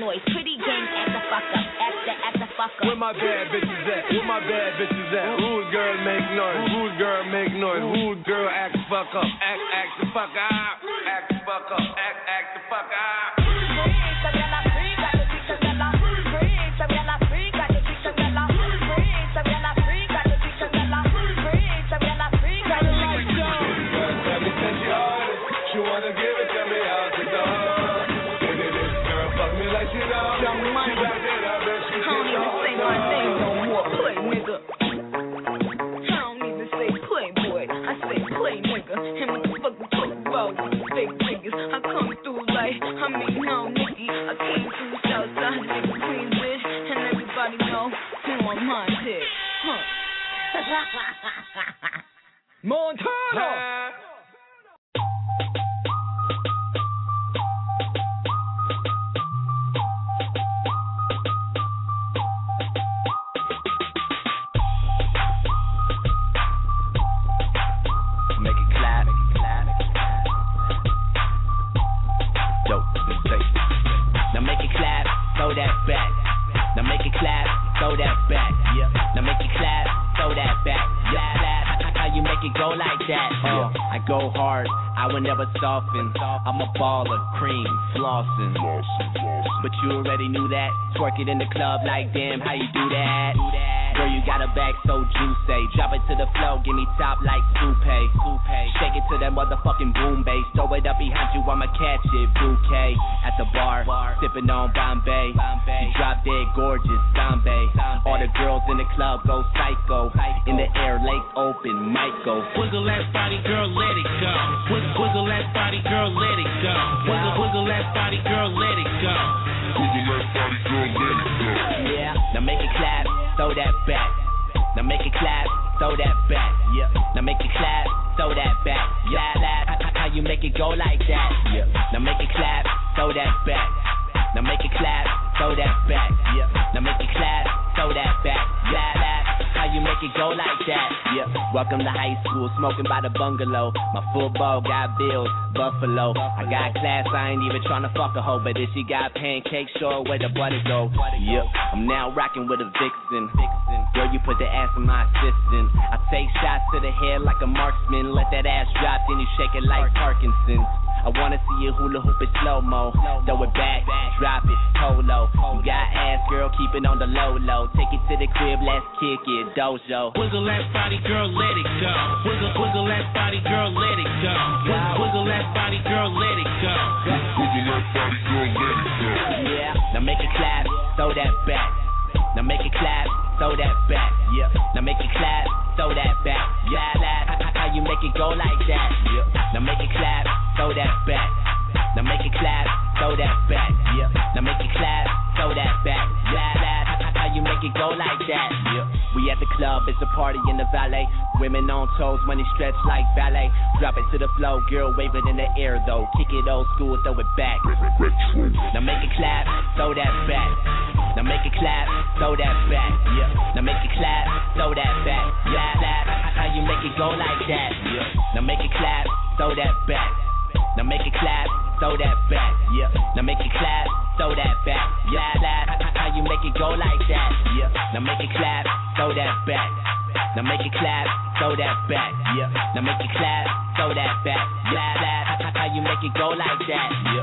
boys. Pretty games, act the fuck up. Act the, act the fuck up. Where my bad bitches at? Where my bad bitches at? Rude girl make noise. Rude girl make noise. Rude girl act the fuck up. Act, act the fuck up. Act the fuck up. Act, act the fuck up. I come through like, I mean, no, Nikki. I came through Southside, nigga, Queensbridge, and everybody know who on my dick. Huh. Montana! Go hard, I will never soften. I'm a baller, cream, flossing. But you already knew that. Twerk it in the club like damn, how you do that? Girl, you got a back so juicy. Drop it to the floor, give me top like soupe. Shake it to that motherfucking boom bass. Throw it up behind you, I'ma catch it. Bouquet at the bar, sipping on Bombay. You drop dead gorgeous, Bombay. All the girls in the club go psycho. In the air, legs open, might go. Wiggle that body, girl, let it go. Wiggle, wiggle that body, girl, let it go. Wiggle, wiggle that body, girl, let it go. Wiggle that body, girl, let it go. Yeah, now make it clap, throw that back. Now make it clap, throw that back. Yeah, now make it clap, throw that back. Yeah, that, how you make it go like that? Yeah, now make it clap, throw that back. Now make it clap, throw that back. Yeah, now make it clap, throw that back. Yeah, that, how you make it go like that? Yeah, welcome to high school, smoking by the bungalow. My football got bills, Buffalo. I got class, I ain't even tryna fuck a hoe, but if she got pancakes, show her where the butter go. Yeah, I'm now rocking with a vixen. Girl, you put the ass in my assistant. I take shots to the head like a marksman. Let that ass drop, then you shake it like Parkinson's. I wanna see you hula hoop it slow-mo. Throw it back, drop it, polo. You got ass, girl, keep it on the low-low. Take it to the crib, let's kick it, dojo. Wiggle that body, girl, let it go. Wiggle, wiggle that body, girl, let it go. Wiggle, wiggle that body, girl, let it go. Wiggle that body, girl, let it go. Yeah, now make it clap, throw that back. Now make it clap, throw that back. Yeah, now make it clap, throw that back. Yeah, that, how you make it go like that? Yeah, now make it clap, throw that back. Now make it clap, throw that back. Yeah, now make it clap, throw that back. Yeah, that, how you make it go like that? Yeah, we at the club, it's a party in the valet. Women on toes, money stretched like ballet. Drop it to the floor, girl, wave it in the air though. Kick it old school, throw it back. Now make it clap, throw that back. Now make it clap, throw that back. Yeah, now make it clap, throw that back. Yeah, that, how you make it go like that? Yeah, now make it clap, throw that back. Now make it clap, throw that back. Yeah, now make it clap, throw that back. Yeah, that, how you make it go like that? Yeah, now make it clap, throw that back. Now make it clap, throw that back. Yeah, now make it clap, throw that back. Yeah, that, how you make it go like that? Yeah.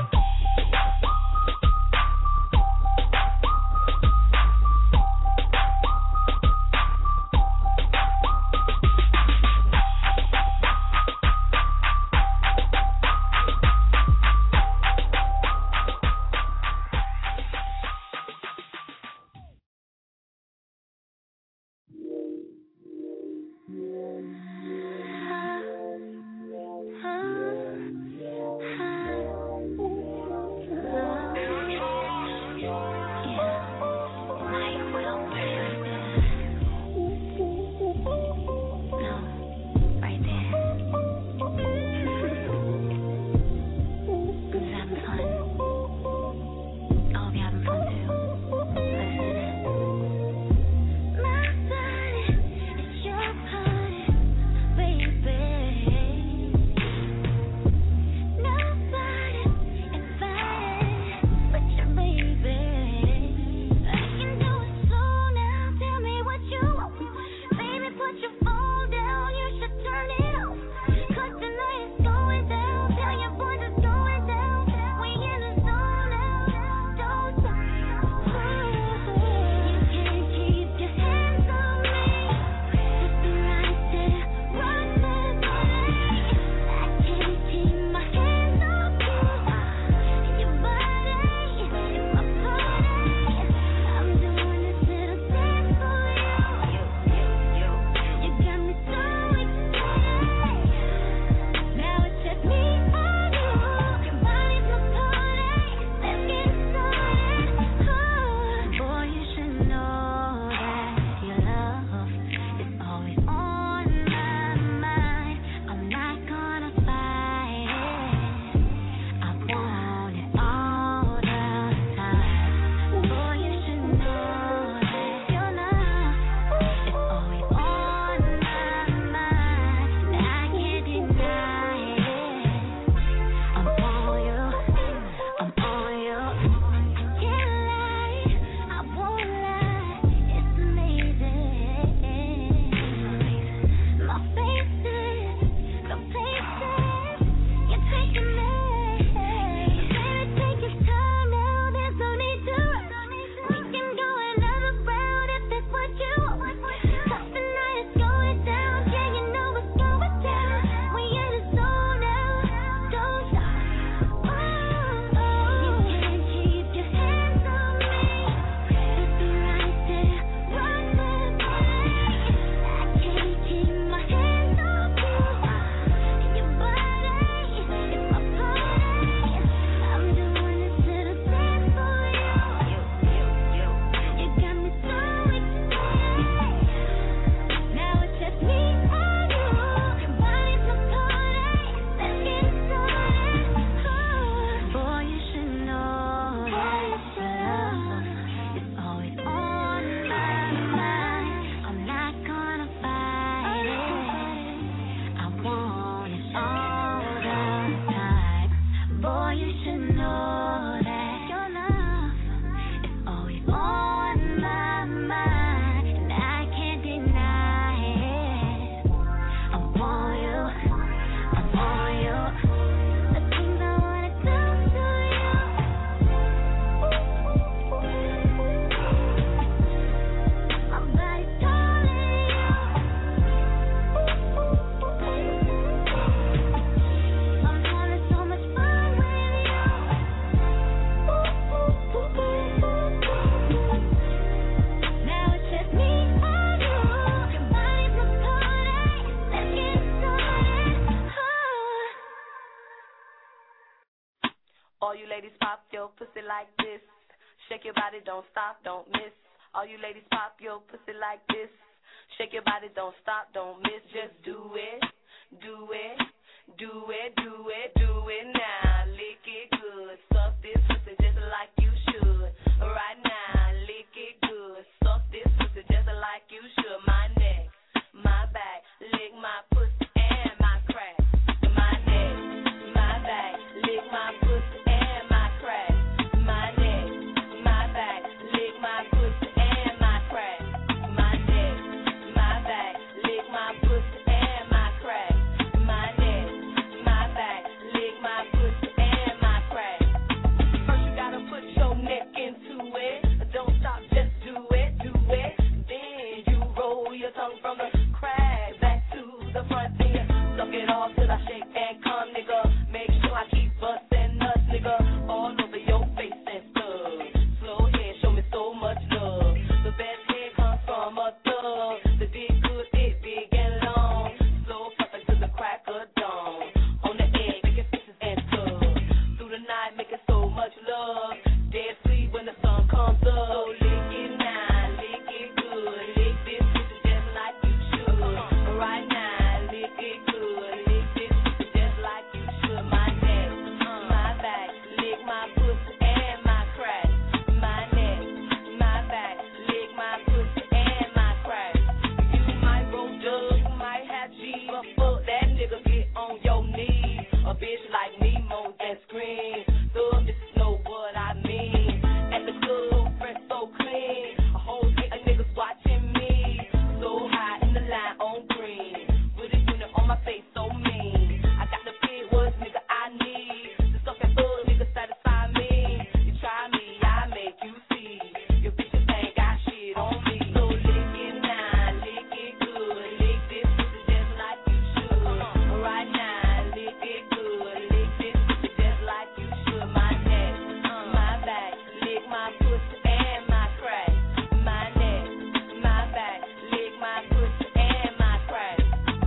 pop your pussy like this. Shake your body, don't stop, don't miss. All you ladies pop your pussy like this. Shake your body, don't stop, don't miss. Just do it, do it, do it, do it, do it now. Lick it good, suck this pussy just like you should. Right now, lick it good, suck this pussy just like you should. My neck, my back, lick my pussy and my crack. My neck, my back, lick my pussy and my crack. My neck, my back, lick my pussy and my crack. My neck, my back, lick my pussy and my crack. My neck, my back, lick my pussy and my crack. First you gotta put your neck into it. Don't stop, just do it, do it. Then you roll your tongue from the crack back to the front. Then you suck it off till I shake and come, nigga. Make sure I keep bustin' nuts, nigga, all over your face and stuff. Slow head, show me so much love. The best head comes from a thug. The dick good, it big and long. Slow fuckin' to the crack of dawn. On the egg, making faces and stuff. Through the night, making so much love. Dead sleep when the sun comes up. So lick it now, lick it good. Lick this pussy just like you should. Right now, lick it good. Lick this pussy just like you should. My neck, my back, lick my pussy and my crack. My neck, my back, lick my pussy and my crack. You might roll dubs, you might have G, but fuck that nigga, get on your knees. A bitch like me moans and screams. Thug, this know what I mean. At the club, fresh so clean. A whole hate of niggas watching me. So high in the line on green. With a unit on my face so mean. I got the pig was nigga I need. The stuff that thug nigga satisfy me. You try me, I make you see. Your bitches ain't got shit on me. So lick it now, lick it good. Lick this pussy just like you should. Right now, lick it good. Lick this pussy just like you should. My neck, my back, lick my pussy and my crack. My neck, my back, lick my pussy and my crack.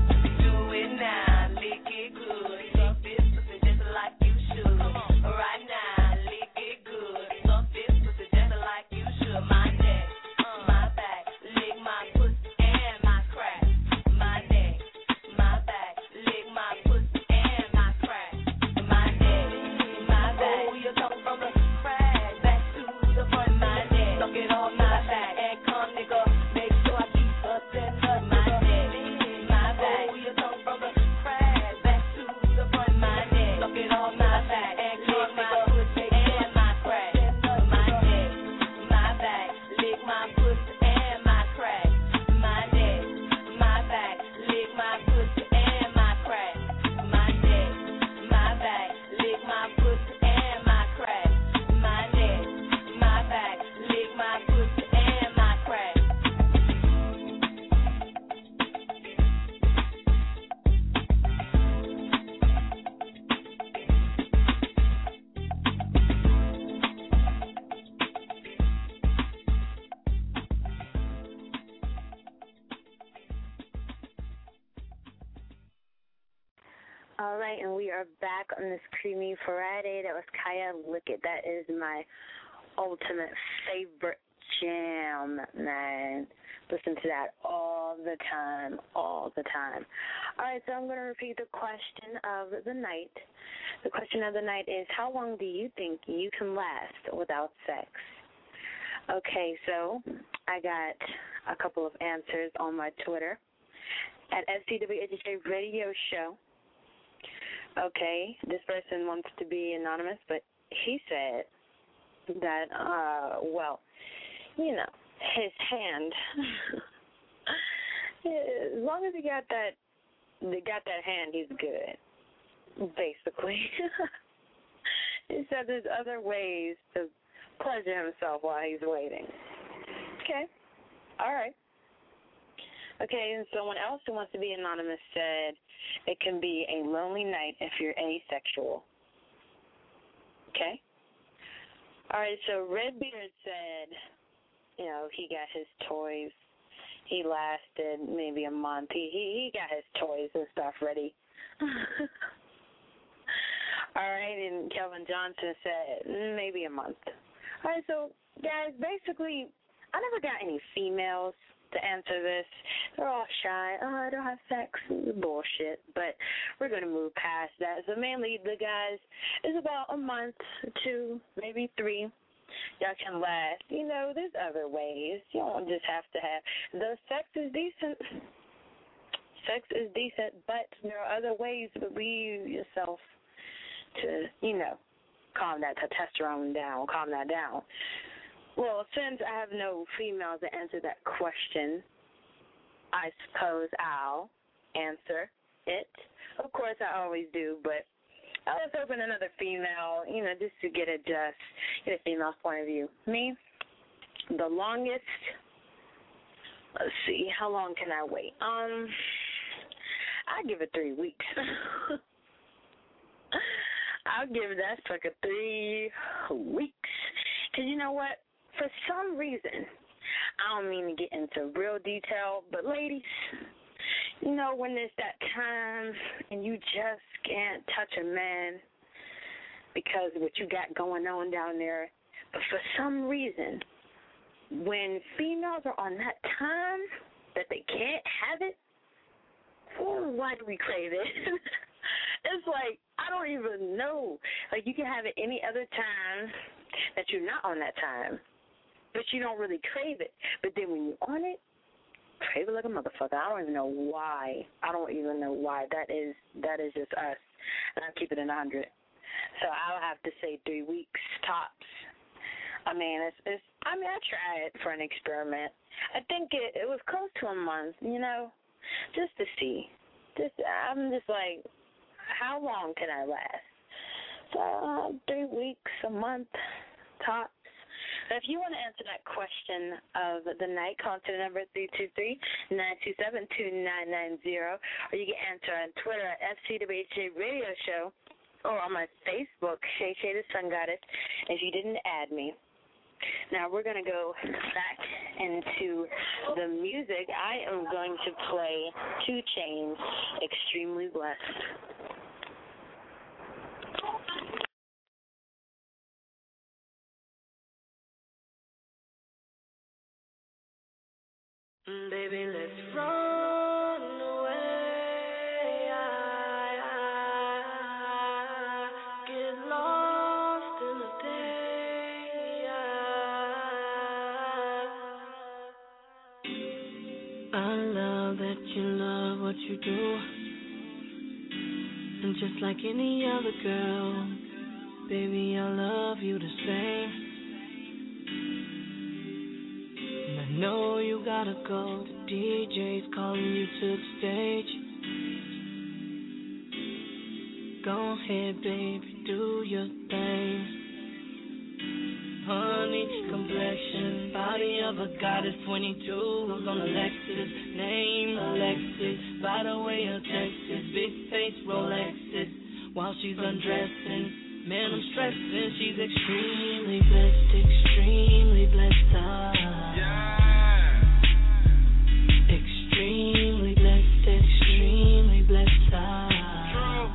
Do it now, lick it good. Suck this pussy just like you should. Right now, lick it good. Suck this pussy just like you should. My neck, my back, lick my pussy and my crack. My neck, my back, lick my pussy and my crack. My neck, my back, roll your tongue from the crack back to the front. My neck, suck it off my back and come, nigga. Make sure I keep bustin' nuts. My neck, my back, roll your tongue from the crack back to the front. My neck, suck it off my back and come, nigga. And my crack. My neck, my back, lick my pussy and my crack. My neck, my back, lick my pussy and my crack. My neck, my back, lick my pussy and my crack. My neck, my back, lick my pussy and my crack. All right, and we are back on this Creamy Friday. That was Kaya Lick It. That is my ultimate favorite jam, man. Listen to that all the time, all the time. All right, so I'm going to repeat the question of the night. The question of the night is, how long do you think you can last without sex? Okay, so I got a couple of answers on my Twitter at S C W H H A Radio Show. Okay, this person wants to be anonymous, but he said that, uh, well, you know, his hand, as long as he got that, they got that hand, he's good, basically. He said there's other ways to pleasure himself while he's waiting. Okay, all right. Okay, and someone else who wants to be anonymous said it can be a lonely night if you're asexual. Okay? All right, so Redbeard said, you know, he got his toys. He lasted maybe a month. He he, he got his toys and stuff ready. All right, and Kelvin Johnson said mm, maybe a month. All right, so guys, basically, I never got any females to answer this. They're all shy. Oh, I don't have sex. Bullshit. But we're going to move past that. So mainly the guys is about a month, two, maybe three. Y'all can last. You know, there's other ways. You don't just have to have. The sex is decent. Sex is decent, but there are other ways to relieve yourself to, you know, calm that testosterone down, calm that down. Well, since I have no females to answer that question, I suppose I'll answer it. Of course, I always do, but I was hoping another female, you know, just to get a just, get a female point of view. Me, the longest, let's see, how long can I wait? Um, I'll give it three weeks. I'll give that sucker three weeks. Because you know what? For some reason, I don't mean to get into real detail, but ladies, you know, when there's that time and you just can't touch a man because of what you got going on down there, but for some reason, when females are on that time that they can't have it, oh, why do we crave it? It's like, I don't even know. Like, you can have it any other time that you're not on that time, but you don't really crave it. But then when you're on it, crave it like a motherfucker. I don't even know why. I don't even know why. That is that is just us. And I'm keeping it one hundred. So I'll have to say three weeks tops. I mean, it's, it's I mean, I tried it for an experiment. I think it, it was close to a month, you know, just to see. Just I'm just like, how long can I last? So uh, three weeks, a month, tops. If you want to answer that question of the night, call to the number three two three, nine two seven, two nine nine zero, or you can answer on Twitter at F C W H J Radio Show, or on my Facebook, Shay Shay the Sun Goddess, if you didn't add me. Now we're going to go back into the music. I am going to play two Chainz, Extremely Blessed. Baby, let's run away. I, I, I get lost in the day. I, I love that you love what you do, and just like any other girl, baby, I love you the same. No, you gotta go. The D J's calling you to the stage. Go ahead, baby, do your thing. Honey, complexion, body of a goddess, twenty-two, was on Alexis, name Alexis, by the way of Texas, big face Rolexes, while she's undressing, man, I'm stressing, she's extremely blessed, extremely blessed, ah. Extremely blessed, extremely blessed, ah.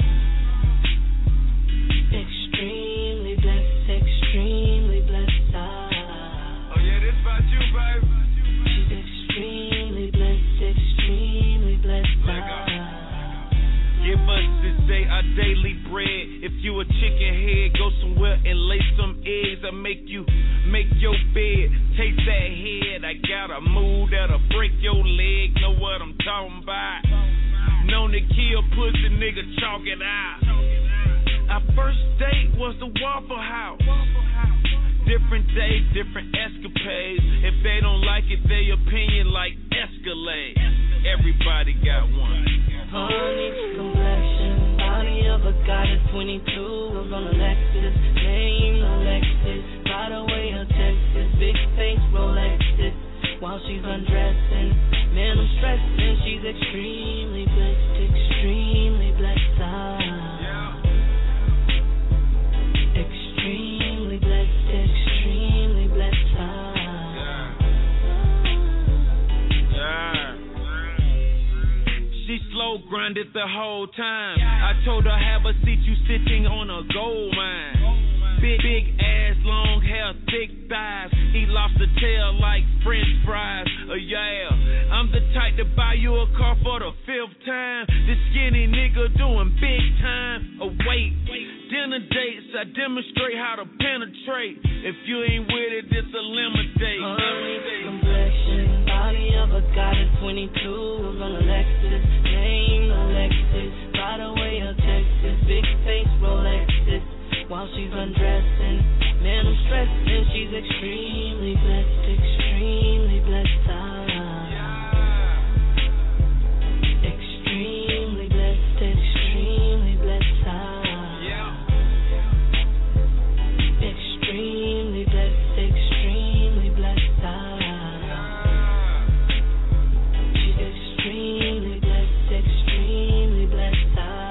Extremely blessed, extremely blessed, ah. Oh yeah, this about you, baby. She's extremely blessed, extremely blessed, ah. Give us this day our daily bread. If you a chicken head, go somewhere and lay some eggs. I make you make your bed, taste that head. I got a move that'll break your leg. Know what I'm talking about? Known to kill pussy, nigga, chalk it out. Our first date was the Waffle House. Different days, different escapades. If they don't like it, their opinion like Escalade. Everybody got one. Honey, complexion, body of a goddess, twenty-two, was on Alexis, name Alexis, by the way of Texas, big face Rolexes, while she's undressing, man, I'm stressing, she's extremely blessed, extremely blessed, ah. Extremely blessed, extremely blessed, ah. Yeah. She slow grind it the whole time. I told her have a seat, you sitting on a gold mine. Big, big ass, long hair, thick thighs. Eat lobster tail like French fries. Uh, yeah, I'm the type to buy you a car for the fifth time. This skinny nigga doing big time. Oh wait, dinner dates, I demonstrate how to penetrate. If you ain't with it, it's a eliminate. Honey, complexion, body of a goddess, twenty-two, on a Lexus, name Alexis. By the way, of Texas, big face Rolexes. While she's undressing, man, I'm stressing. She's extremely blessed, extremely blessed. Ah. Extremely blessed, extremely blessed. Ah. Extremely blessed, extremely blessed. Ah. She's extremely blessed, extremely blessed. Ah.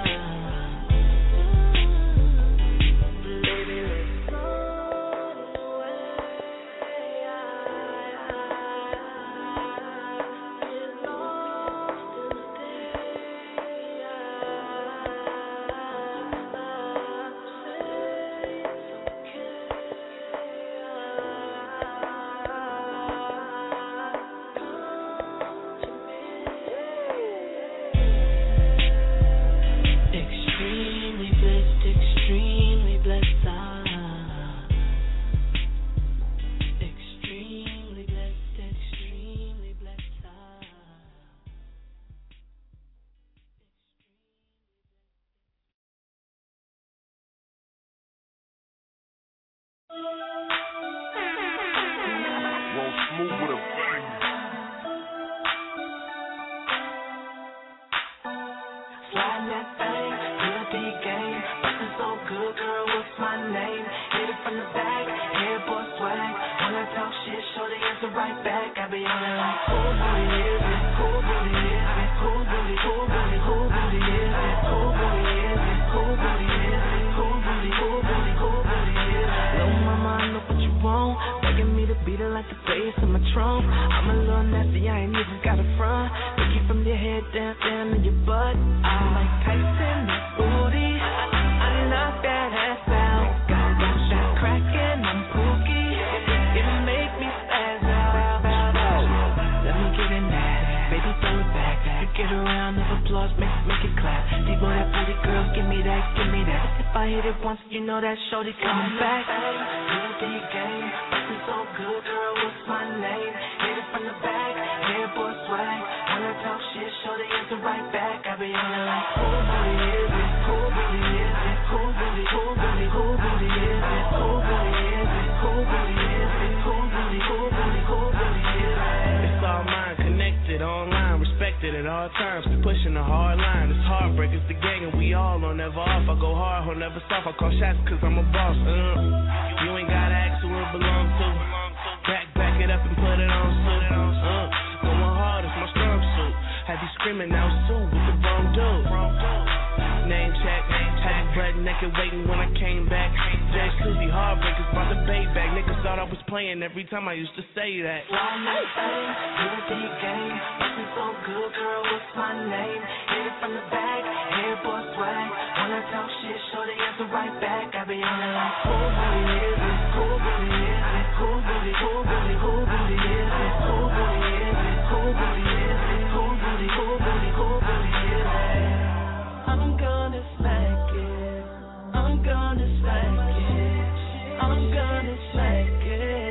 Every time I used to say that. Fly night thing, do it to your game. Looking so good, girl, what's my name? Hit it from the back, hair boy swag. When I talk shit, show the answer right back. I be on it like, who really is it? Who really is it? Who really, who really, who really is it? Who really is it? Who really is it? Who really, who really, who really is it? I'm gonna smack it. I'm gonna smack it. I'm gonna smack it.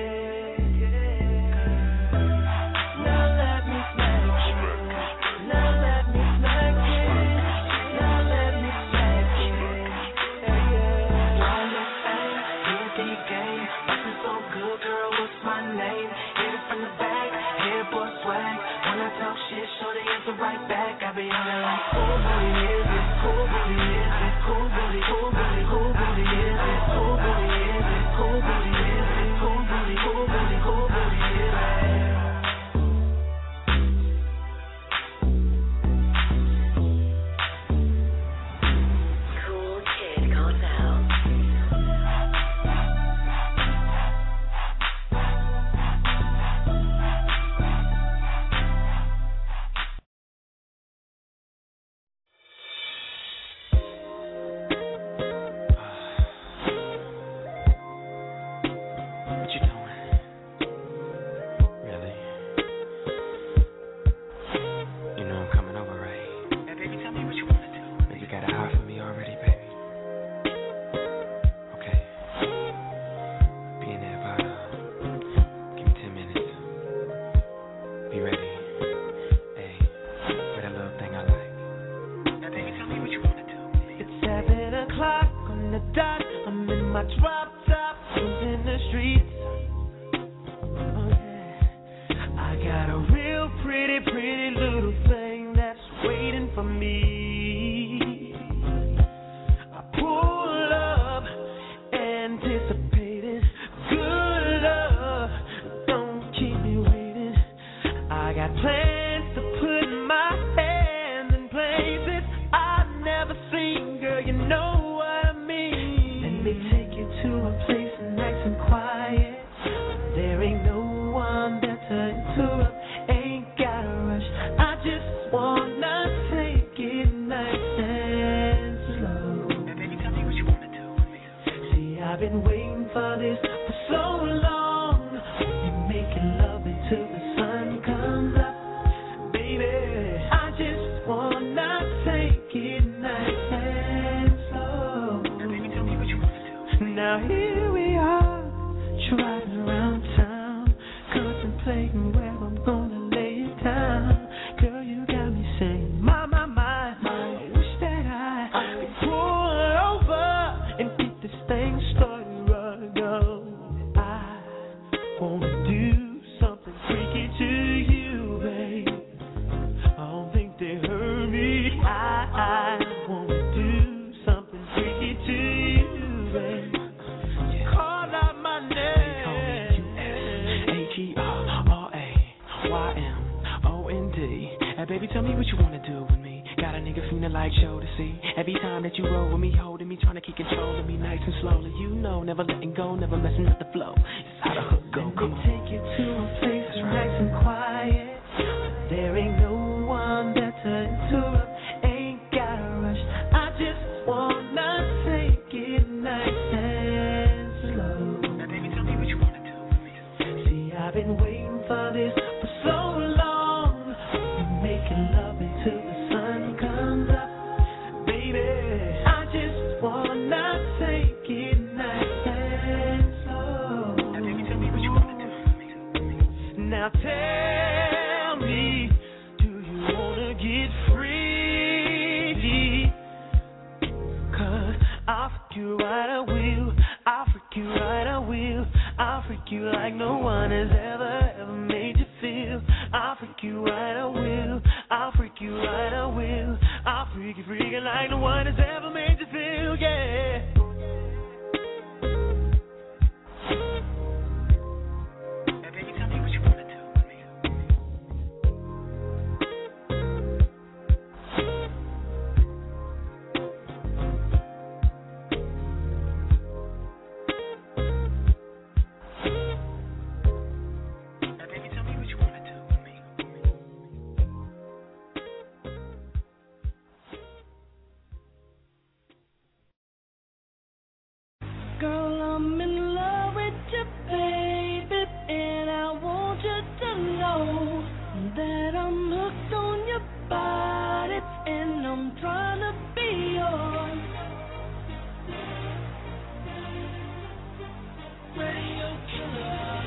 Right back, I be on it like, who really is it? Who really is it? Who really, who really, who really is it? Who really is it? Who really is it? Who really, who really, who really is it? Cool kid goes out. streets. Oh yeah. I got a real pretty, pretty little thing that's waiting for me. I pull up, anticipating good love. Don't keep me waiting. I got plans to put my hands in places I've never seen. Girl, you know what I mean. Let me take you to a place nice and quiet. There ain't no one there to interrupt. Ain't gotta rush. I just wanna take it nice and slow. Now, baby, tell me what you wanna do with me. See, I've been waiting for this for so long. You're making love until the sun comes up, baby. I just wanna take it nice and slow. Now, baby, tell me what you wanna do with me. Now here we are, driving around town, contemplating where I'm gonna lay it down. Girl, you got me saying, my, my, my, I wish that I could pull over and get this thing started right now. I wanna do something freaky to you, babe. I don't think they heard me. I, I wanna do something freaky to you, babe. Call out my name. U S H E R R A Y M O N D. Hey, baby, tell me what you wanna do with me. Got a nigga feeling like show to see. Every time that you roll with me, holding me, trying to keep control of me nice and slowly. You know, never letting go, never messing up the flow. It's how the hook go. Come on. Take you to a place that's nice and quiet. There ain't no one there to interrupt. Ain't gotta rush. I just wanna take it nice and slow. Now, baby, tell me what you wanna do with me. See, I've been waiting for this for so long. You're making love until the sun comes up, baby. I just wanna take it nice and slow. Now, baby, tell me what you wanna do with me. Now tell me, do you wanna get free? Cause I'll freak you right, I will. I'll freak you right, I will. I'll freak you like no one has ever, ever made you feel. I'll freak you right, I will. I'll freak you right, I will. I'll freak you, freak you like no one has ever made you feel, yeah. Now, baby, tell me what you wanna do with me. Now, baby, tell me what you wanna do with me. Girl, I'm in love with you, baby, and I want you to know that I'm hooked on your body, and I'm trying to be yours. Radio killer.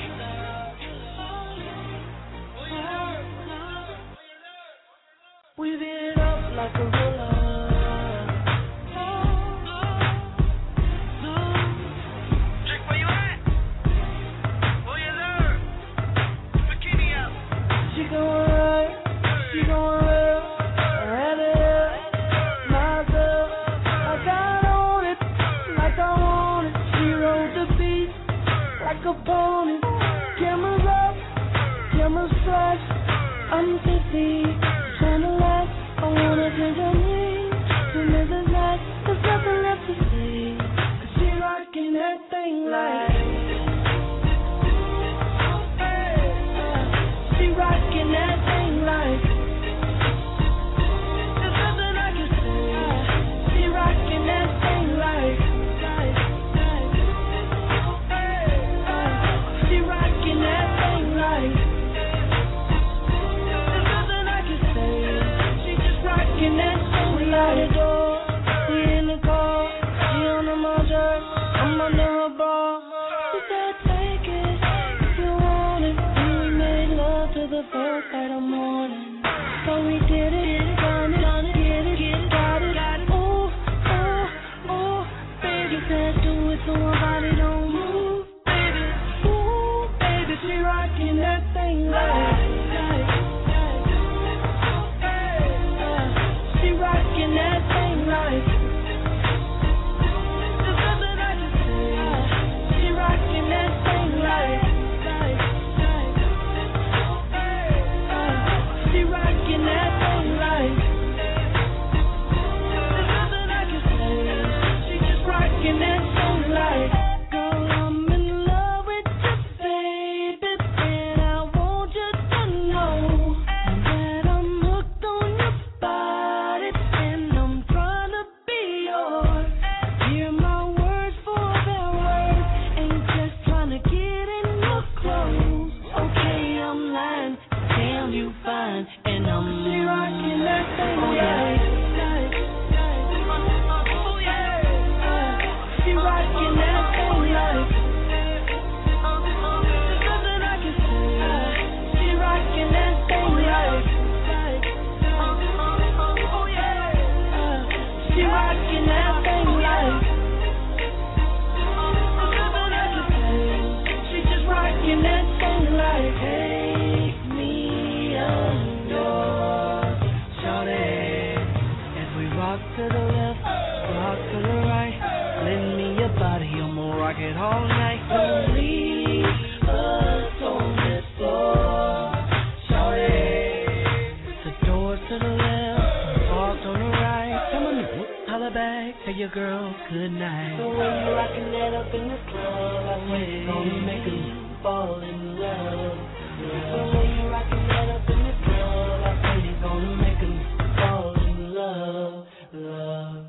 Weave it up like a roller. She gon' ride, she gon' rail, wrap it up, myself. I got on it like I want it. She rode the beat like a pony. Cameras up, cameras flash. I'm tipsy, trying to laugh. I wanna drink on me. Soon as it's night, there's nothing left to say. Cause she rockin' that thing like. Rockin' that thing like there's nothing I can say. She rockin' that thing like She rockin' that thing like there's nothing I rocking that song like take me outdoors, shawty. As we rock to the left, rock to the right, lend me your body, I'ma rock it all night. Don't leave us on this floor, shawty. The doors to the left, parked on the right. Come on, holla back, tell your girl good night. So when you rocking that up in the club, I swear it's gonna make 'em fall in love. So when you rocking that up in the club, I swear it's gonna make 'em fall in love, love.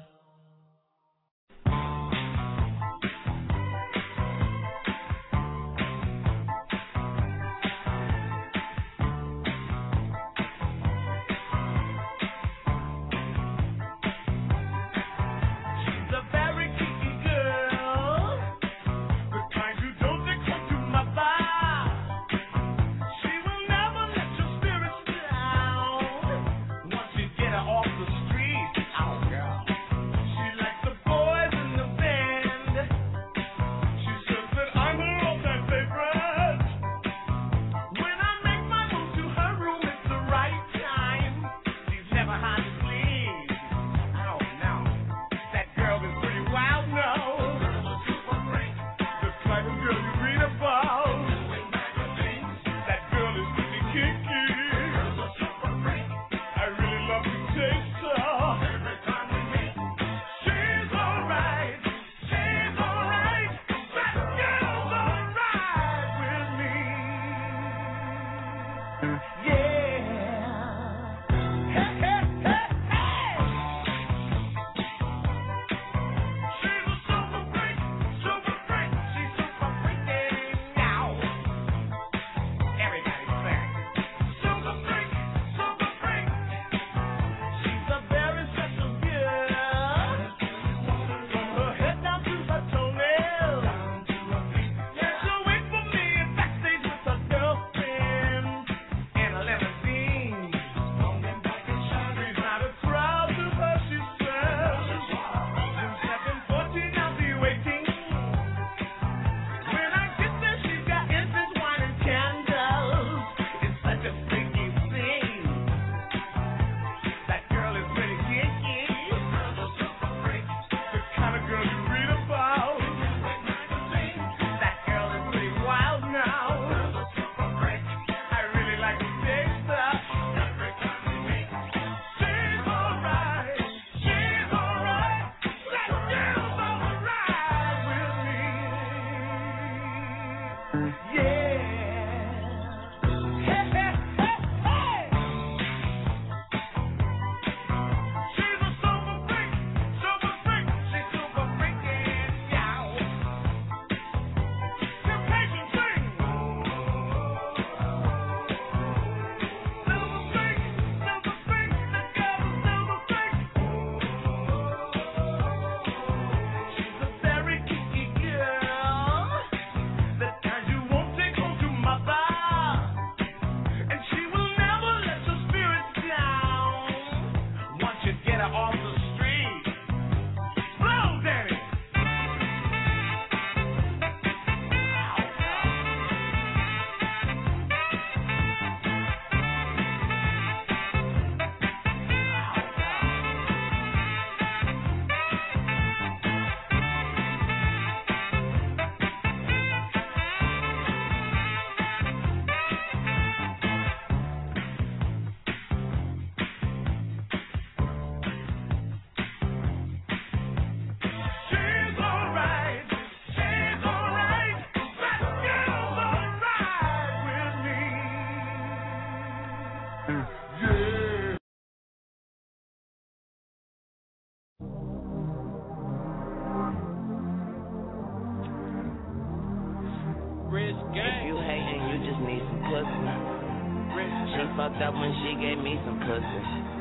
Fucked up when she gave me some pussy.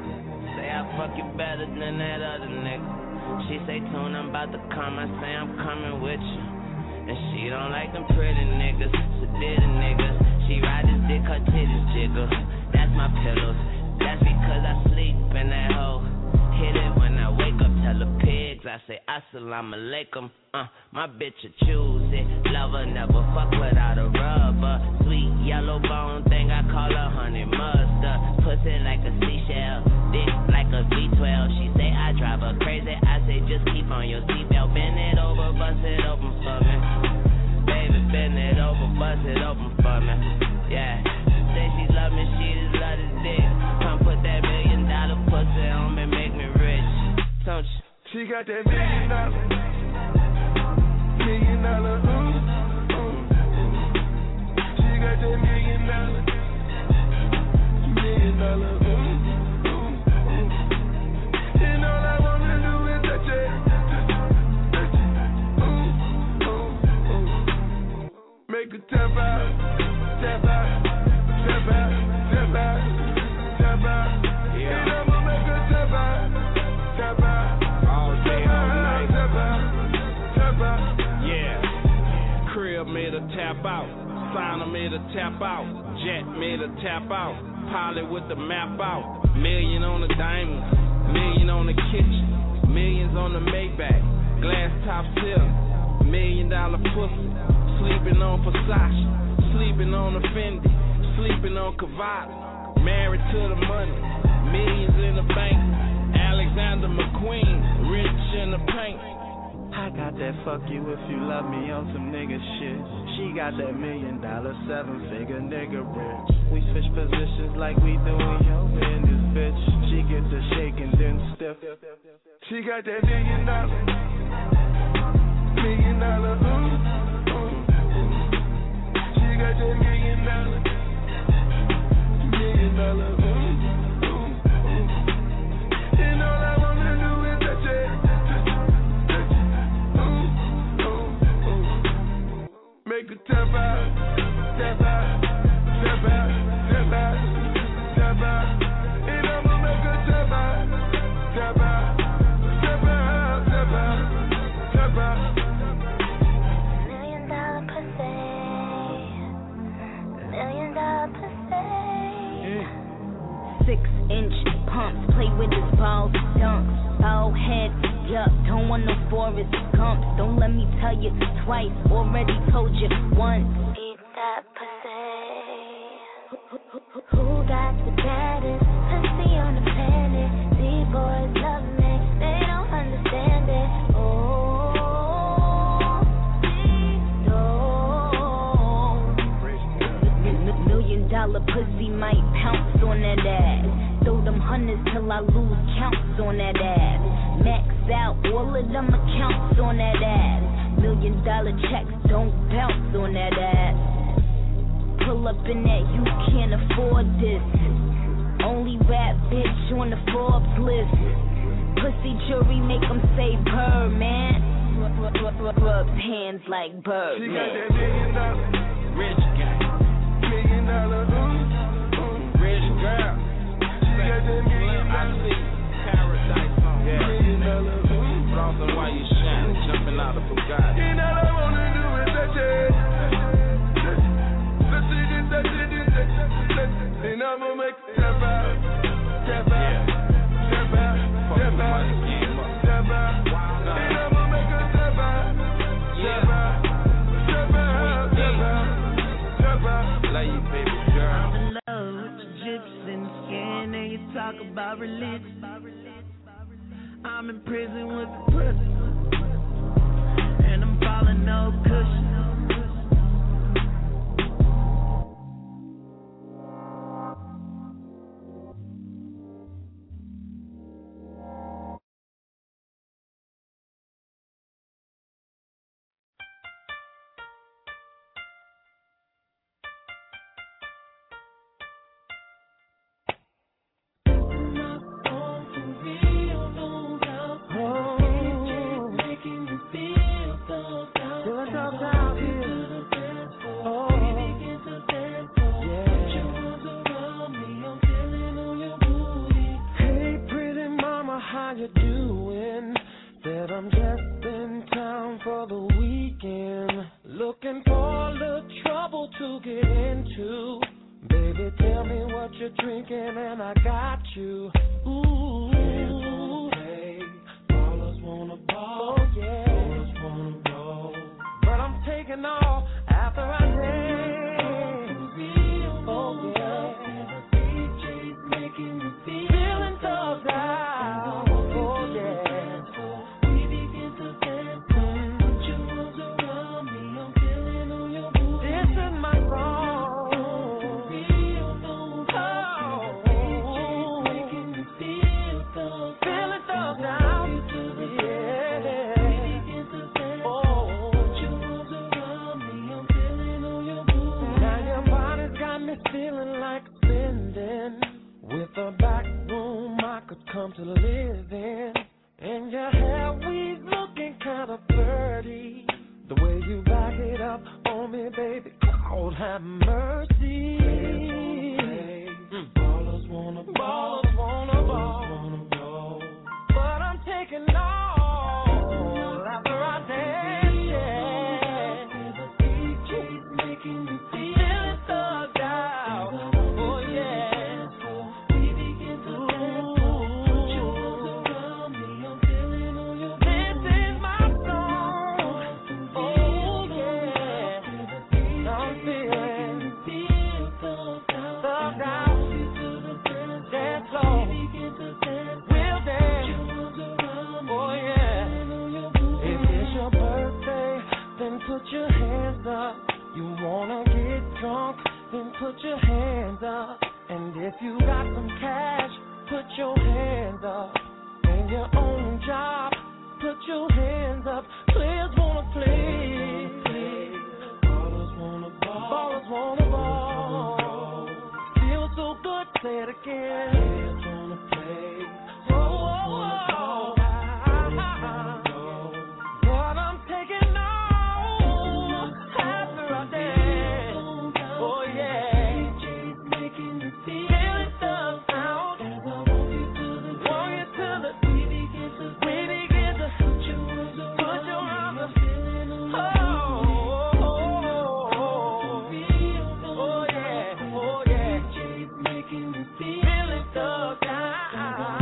Say I fuck you better than that other nigga. She say, Tune, I'm about to come. I say, I'm coming with you. And she don't like them pretty niggas, sedated niggas. She ride this dick, her titties jiggle. That's my pillows. That's because I sleep in that hoe. Hit it when I wake up, tell the pigs. I say, Assalamu alaikum. Uh, my bitch a choose it. Love her, never fuck without a rubber. bust it open for me. Yeah. Say she love me, she just love this dick. Come put that million dollar pussy on me, make me rich. Don't you? She got that million dollar, million dollar, ooh, ooh, ooh. She got that million dollar, million dollar, ooh, ooh, ooh. And all I wanna do is touch it, touch it, ooh, ooh, ooh. Make her tap out, tap out, tap out, tap out, tap out. Yeah. And I'ma make her tap out, tap out. Yeah, Crib made her tap out, Signer made her tap out, Jet made her tap out, Pilot with the map out, million on the diamond, million on the kitchen, millions on the Maybach, glass top ceiling, million dollar pussy, sleeping on Versace, sleeping on the Fendi, sleeping on Cavalli, married to the money, millions in the bank, Alexander McQueen, rich in the paint. I got that fuck you if you love me on some nigga shit. She got that million dollar, seven figure nigga rich. We switch positions like we doing yoga in this bitch. She gets a shake and then stiff. She got that million dollar, million dollar, ooh, ooh, ooh. She got that million dollar, million dollar, ooh, ooh, ooh. And all I wanna do is touch it. Make her tap out, tap out, tap out, tap out, tap out. And I'ma make her tap out, tap out, tap out, tap out, tap out. Million dollar pussy, million dollar pussy. Six inch pumps, play with his balls, dunks, ball head, yup, don't want no Forrest Gumps. Don't let me tell you twice, already told you once. Eat that pussy. Who got the baddest pussy on the planet? These boys love me, they don't understand it. Oh, no. Million dollar pussy might pounce on that ass. Throw them hundreds till I lose counts on that ass. Max out all of them accounts on that ass. Million dollar checks don't bounce on that ass. Pull up in that, you can't afford this. Only rap bitch on the Forbes list. Pussy jury make them say bird, man. Rub hands like bird, She man. got that million dollar, Rich guy, million dollar, ooh, ooh. rich girl. She got that million I dollar, see paradise on million yeah. dollar, ooh. Frozen while you shine, jumping out of Bugatti. And all I wanna do is touch it, touch it, touch it, touch it, touch it. And I'ma make it tap out, tap out, tap out, tap out, tap out. And I'ma make it tap out, tap out, tap out, tap out, tap out. Love you, baby girl. I'm in love with your gypsy skin and you talk about religion. I'm in prison with the pussy and I'm falling no cushion. This is me feeling like spending. With a back room I could come to live in. And your hair weave looking kinda pretty. The way you back it up on me, baby, Lord have mercy. Mm. Ballers wanna ball, ballers wanna ball, ball. But I'm taking all after I dance, yeah. The D J's making me feel thugged out, oh yeah. We begin to dance, put your arms around me, I'm feeling on your this is my song, oh yeah. I'm feeling, feel thugged out, thugged out. Dance floor, we'll dance, oh yeah. If it's your birthday, then put your hands up. You wanna get drunk, then put your hands up. And if you got some cash, put your hands up. And your own job, put your hands up. Players wanna play, ballers wanna ball, ballers wanna ball. Feel so good, say it again. Players wanna play, ballers wanna ball. But I'm taking all after I dance, oh yeah. D J's making me feel it thugged out. Want you to the, we begin to, we begin to put your arms up, oh, oh, oh, oh yeah, oh yeah. D J's making me feel it thugged out.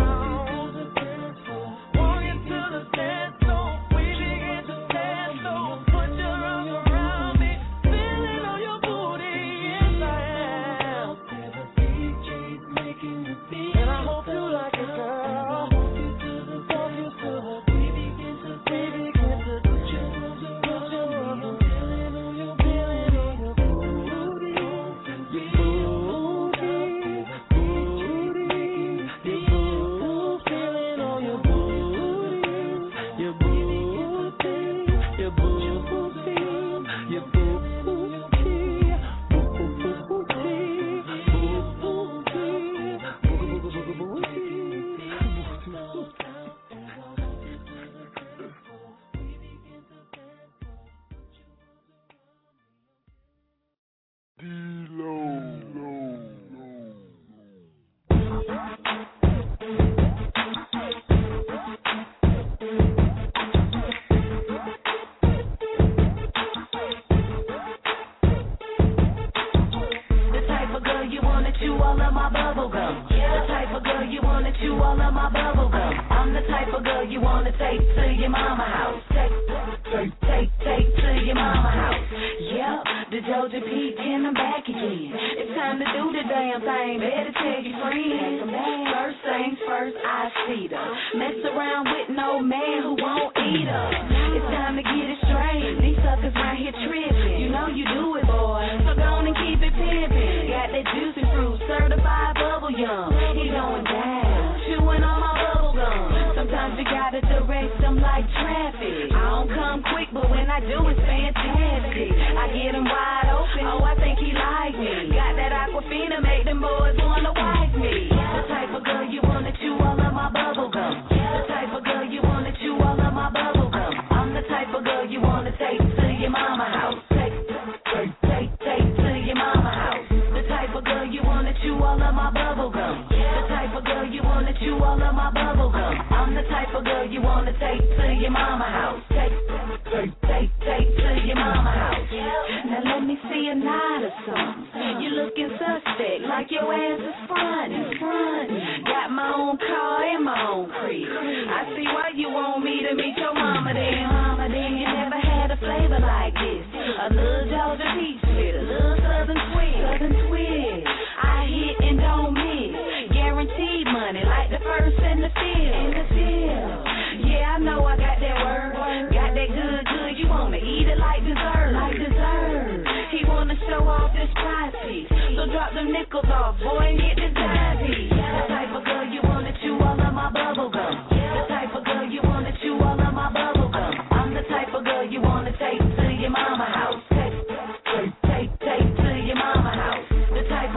Want you to the dance floor, we begin to dance floor. Put your arms around me, feeling on your booty, yes I am. D J's making me feel, and I hope you like it, girl. Want you to the, want you to the, we begin to, we begin to put your arms around, put your arms around, feeling on your, feeling on your booty, your booty, booty, your booty, feeling on your booty, your booty, your booty, your The type of girl you wanna chew all of my bubble gum. The type of girl you wanna chew all of my bubble gum. I'm the type of girl you wanna take to your mama house. Take, take, take, take to your mama house. Yep, the Georgia Peach and I'm back again. It's time to do the damn thing. Better tell your friends. First things first, I see them. Mess around with no man who won't eat her. It's time to get it straight. These suckers right here tripping. You know you do it, boy. So go on and keep it pimping. Got that juicy fruit, certified bubble yum. He going down, chewing on my bubble gum. Sometimes you gotta direct them like traffic. I don't come quick, but when I do, it's fantastic. I get him wide open. Oh, I think he like me. Got that Aquafina, make them boys wanna wife me. The type of girl you wanna chew all of my bubble gum. The type of girl you wanna chew all of my bubble gum. I'm the type of girl you wanna take to your mama house. Take, take, take, take to your mama house. The type of girl you wanna chew all of my bubble gum. The type of girl you wanna chew all of my bubble gum. I'm the type of girl you wanna take to your mama house. Take, take, take, take to your mama house. Now let me see a nod or something. You looking suspect, like your ass is frontin', frontin'. Got my own car and my own crib. I see why you want me to meet your mama then. Mama then, you never had a flavor like this. A little Georgia peach with a little southern twist. Southern twist. I hit and don't miss. Guaranteed money like the first and the fifth. And the fifth. Yeah, I know I got that word. Got that good, good. You wanna eat it like dessert. Like dessert. He wanna show off this prize piece. So drop them nickels off, boy, and get this dime piece. The type of girl you wanna chew all of my bubble gum. The type of girl you wanna chew all of my bubble gum. I'm the type of girl you wanna take to your mama house. Take, take, take, take to your mama house. The type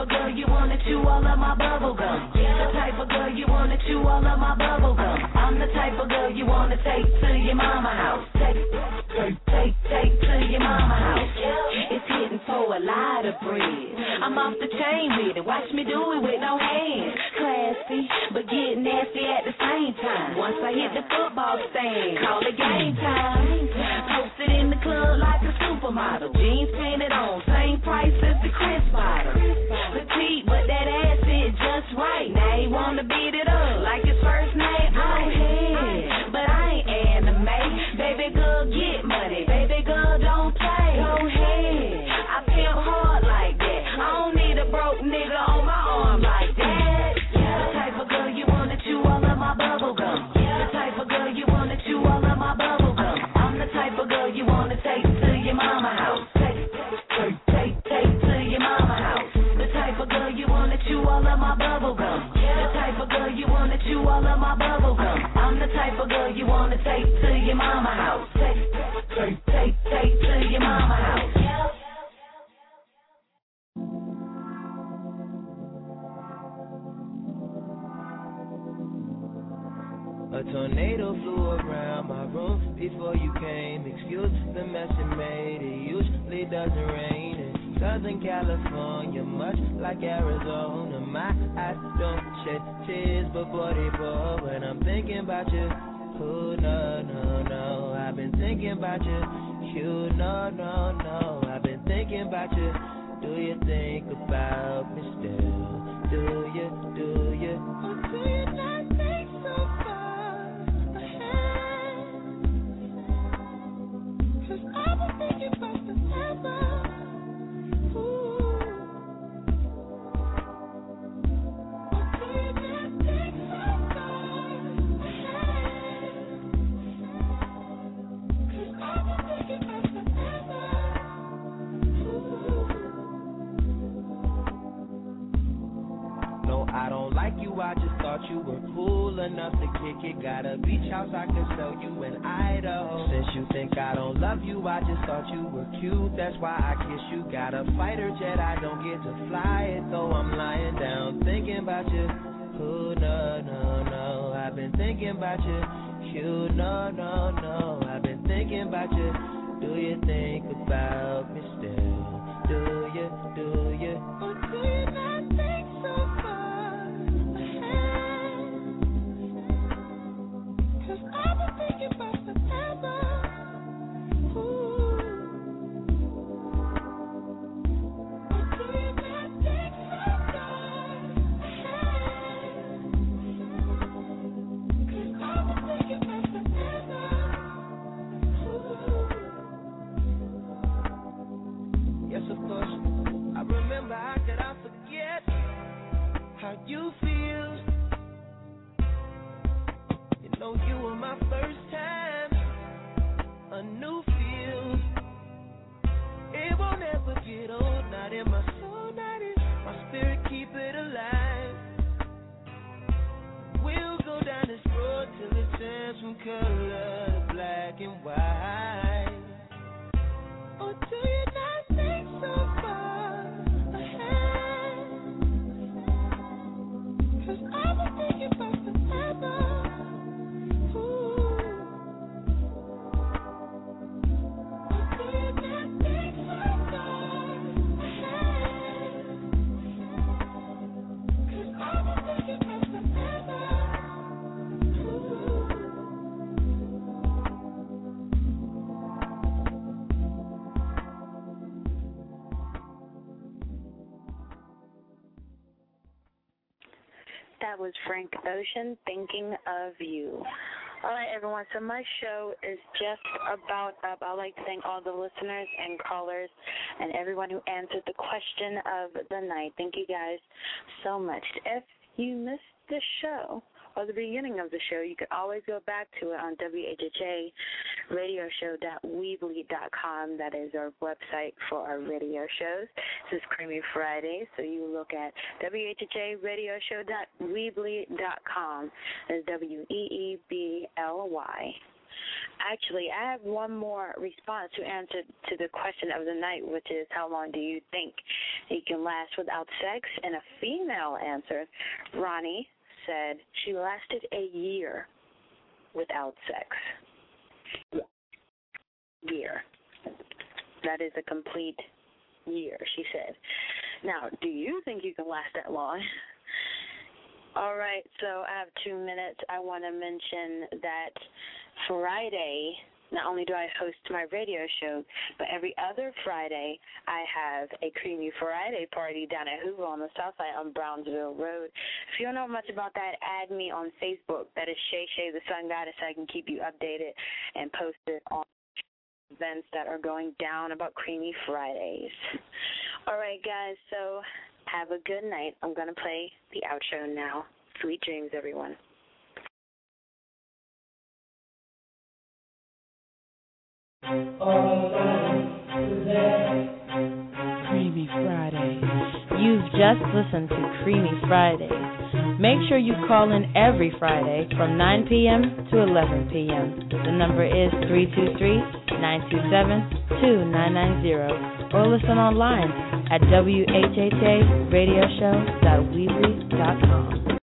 all of my bubble gum. The type of girl you wanna chew all of my bubble gum. I'm the type of girl you wanna take to your mama house. Take, take, take, take to your mama house. It's hitting for a lot of bread. I'm off the chain with it. Watch me do it with no hands. Classy, but get nasty at the same time. Once I hit the football stand, call it game time. Posted in the club like a supermodel. Jeans painted on, same price as the Chris bottle. Petite, but that ass is just right. Now he wanna beat it up like his first name. Go ahead, but I ain't anime. Baby girl, get money. Baby girl, don't play. Go ahead, I pimp hard like that. I don't need a broke nigga on my arm like that. The type of girl you wanna chew all of my bubble gum. The type of girl you wanna chew all of my bubble gum. I'm the type of girl you wanna take to your mama house. Take, take, take, take to your mama house. The type of girl you wanna chew all of my bubble gum. The type of girl you wanna chew all of my bubble gum. I'm the type of girl you wanna take to your mama house. Take, take, take, take to your mama house. A tornado flew around my room before you came. Excuse the mess it made. It usually doesn't rain in Southern California, much like Arizona. My eyes don't shed tears, but boy they pour when I'm thinking about you. Oh no, no, no, I've been thinking about you. You, no, no, no, I've been thinking about you. Do you think about me still? Do you, do you? Or do you not think so far ahead? 'Cause I've been thinking about forever. Ooh. Or do you not think so far ahead? 'Cause I've been thinking about forever. No, I don't like you, I just thought you were cool enough to kick it. Got a beach house, I could sell you in Idaho. Since you think I don't love you, I just thought you were cute. That's why I kiss you. Got a fighter jet, I don't get to fly it, though I'm lying down thinking about you. Oh, no, no, no, I've been thinking about you. You, no, no, no, I've been thinking about you. Do you think about me still? Do you, do you? Or do you not think so far ahead? 'Cause I've been thinking about forever. Ooh. Or do you not think so far ahead? 'Cause I've been thinking about forever. Ooh. Yes, of course. I remember, how could I forget how you feel? You know you were my first time, a new feel. It won't ever get old, not in my soul, not in my spirit, keep it alive. We'll go down this road till it turns from color to black and white. Or do you not think so far ahead? 'Cause I've been thinking about forever. Ooh. Or do you not think so far ahead? 'Cause I've been thinking about forever. Ooh. That was Frank Ocean, Thinking of You. All right, everyone, so my show is just about up. I'd like to thank all the listeners and callers and everyone who answered the question of the night. Thank you guys so much. If you missed the show or the beginning of the show, you can always go back to it on W H H A radio show dot weebly dot com. That is our website for our radio shows. This is Creamy Friday, so you look at W H H A radio show dot weebly dot com. That's W E E B L Y. Actually, I have one more response to answer to the question of the night, which is how long do you think you can last without sex? And a female answered, Ronnie, said she lasted a year without sex. Year. That is a complete year, she said. Now, do you think you can last that long? All right, so I have two minutes. I want to mention that Friday, not only do I host my radio show, but every other Friday I have a Creamy Friday party down at Hoover on the south side on Brownsville Road. If you don't know much about that, add me on Facebook. That is Shay Shay the Sun Goddess. I can keep you updated and posted on events that are going down about Creamy Fridays. All right, guys, so have a good night. I'm going to play the outro now. Sweet dreams, everyone. Creamy Friday. You've just listened to Creamy Friday. Make sure you call in every Friday from nine p.m. to eleven p.m. The number is three two three, nine two seven, two nine nine zero or listen online at w h h a radio show dot weebly dot com.